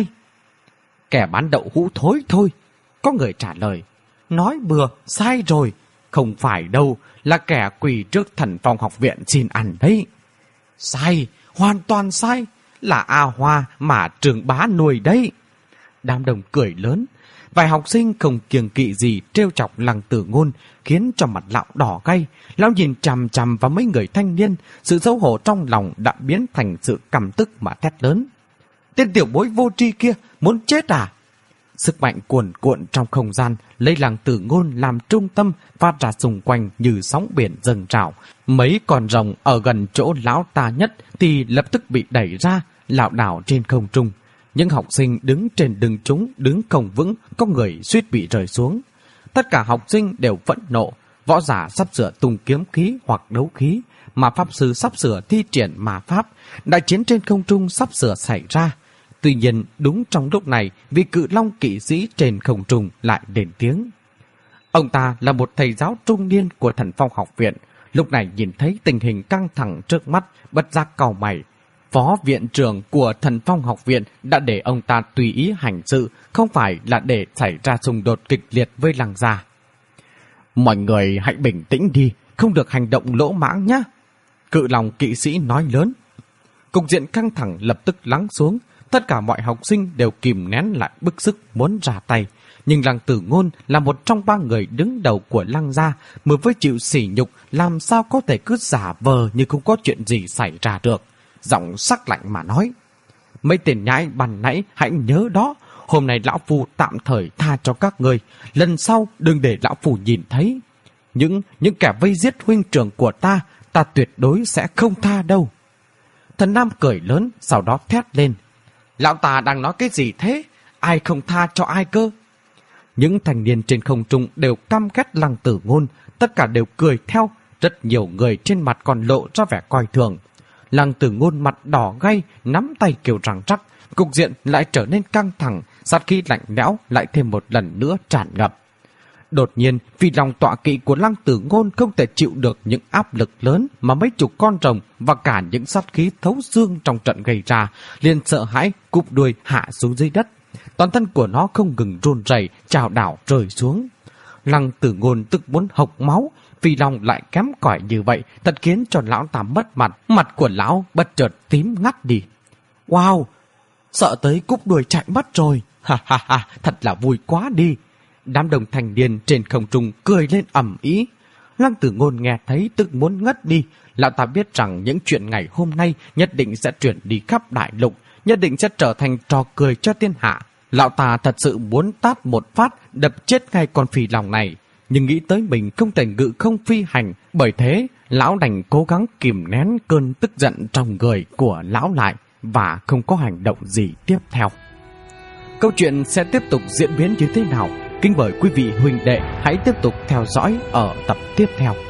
Kẻ bán đậu hũ thối thôi. Có người trả lời, nói bừa, sai rồi. Không phải đâu, là kẻ quỳ trước Thần Phong học viện xin ăn đấy. Sai, hoàn toàn sai, là A Hoa mà Trường Bá nuôi đấy. Đám đông cười lớn, vài học sinh không kiêng kỵ gì trêu chọc Lăng Tử Ngôn, khiến cho mặt lão đỏ gay. Lão nhìn chằm chằm vào mấy người thanh niên, sự xấu hổ trong lòng đã biến thành sự căm tức mà thét lớn. Tên tiểu bối vô tri kia, muốn chết à? Sức mạnh cuồn cuộn trong không gian lấy Lăng Tử Ngôn làm trung tâm phát ra xung quanh như sóng biển dâng trào. Mấy con rồng ở gần chỗ lão ta nhất thì lập tức bị đẩy ra, lảo đảo trên không trung. Những học sinh đứng trên đường chúng đứng không vững, có người suýt bị rơi xuống. Tất cả học sinh đều phẫn nộ, võ giả sắp sửa tung kiếm khí hoặc đấu khí, mà pháp sư sắp sửa thi triển ma pháp, đại chiến trên không trung sắp sửa xảy ra. Tuy nhiên, đúng trong lúc này, vị Cự Long kỵ sĩ trên không trung lại lên tiếng. Ông ta là một thầy giáo trung niên của Thần Phong học viện, lúc này nhìn thấy tình hình căng thẳng trước mắt, bất giác cau mày. Phó viện trưởng của Thần Phong học viện đã để ông ta tùy ý hành sự, không phải là để xảy ra xung đột kịch liệt với Lăng gia. Mọi người hãy bình tĩnh đi, không được hành động lỗ mãng nhé. Cự Long kỵ sĩ nói lớn. Cục diện căng thẳng lập tức lắng xuống. Tất cả mọi học sinh đều kìm nén lại bức sức muốn ra tay. Nhưng Lăng Tử Ngôn là một trong 3 người đứng đầu của Lăng gia, mới với chịu sỉ nhục, làm sao có thể cứ giả vờ như không có chuyện gì xảy ra được. Giọng sắc lạnh mà nói, mấy tên nhãi ban nãy hãy nhớ đó, hôm nay lão phu tạm thời tha cho các người, lần sau đừng để lão phu nhìn thấy. Những kẻ vây giết huynh trưởng của ta tuyệt đối sẽ không tha đâu. Thần Nam cười lớn, sau đó thét lên. Lão ta đang nói cái gì thế? Ai không tha cho ai cơ? Những thanh niên trên không trung đều căm ghét Lăng Tử Ngôn, tất cả đều cười theo, rất nhiều người trên mặt còn lộ ra vẻ coi thường. Lăng Tử Ngôn mặt đỏ gay, nắm tay kêu răng rắc, cục diện lại trở nên căng thẳng, sát khí lạnh lẽo lại thêm một lần nữa tràn ngập. Đột nhiên, vì lòng tọa kỵ của Lăng Tử Ngôn không thể chịu được những áp lực lớn mà mấy chục con rồng và cả những sát khí thấu xương trong trận gây ra, liền sợ hãi cụp đuôi hạ xuống dưới đất. Toàn thân của nó không ngừng run rẩy, chao đảo rơi xuống. Lăng Tử Ngôn tức muốn hộc máu, vì lòng lại kém cỏi như vậy, thật khiến cho lão ta mất mặt, mặt của lão bất chợt tím ngắt đi. Wow, sợ tới cúp đuôi chạy mất rồi, ha ha ha, thật là vui quá đi. Đám đông thanh niên trên không trung cười lên ầm ĩ. Lăng Tử Ngôn nghe thấy tức muốn ngất đi. Lão ta biết rằng những chuyện ngày hôm nay nhất định sẽ chuyển đi khắp đại lục, nhất định sẽ trở thành trò cười cho thiên hạ. Lão ta thật sự muốn tát một phát đập chết ngay con phì lòng này, nhưng nghĩ tới mình không thể ngự không phi hành, bởi thế lão đành cố gắng kìm nén cơn tức giận trong người của lão lại và không có hành động gì tiếp theo. Câu chuyện sẽ tiếp tục diễn biến như thế nào? Kính mời quý vị huynh đệ hãy tiếp tục theo dõi ở tập tiếp theo.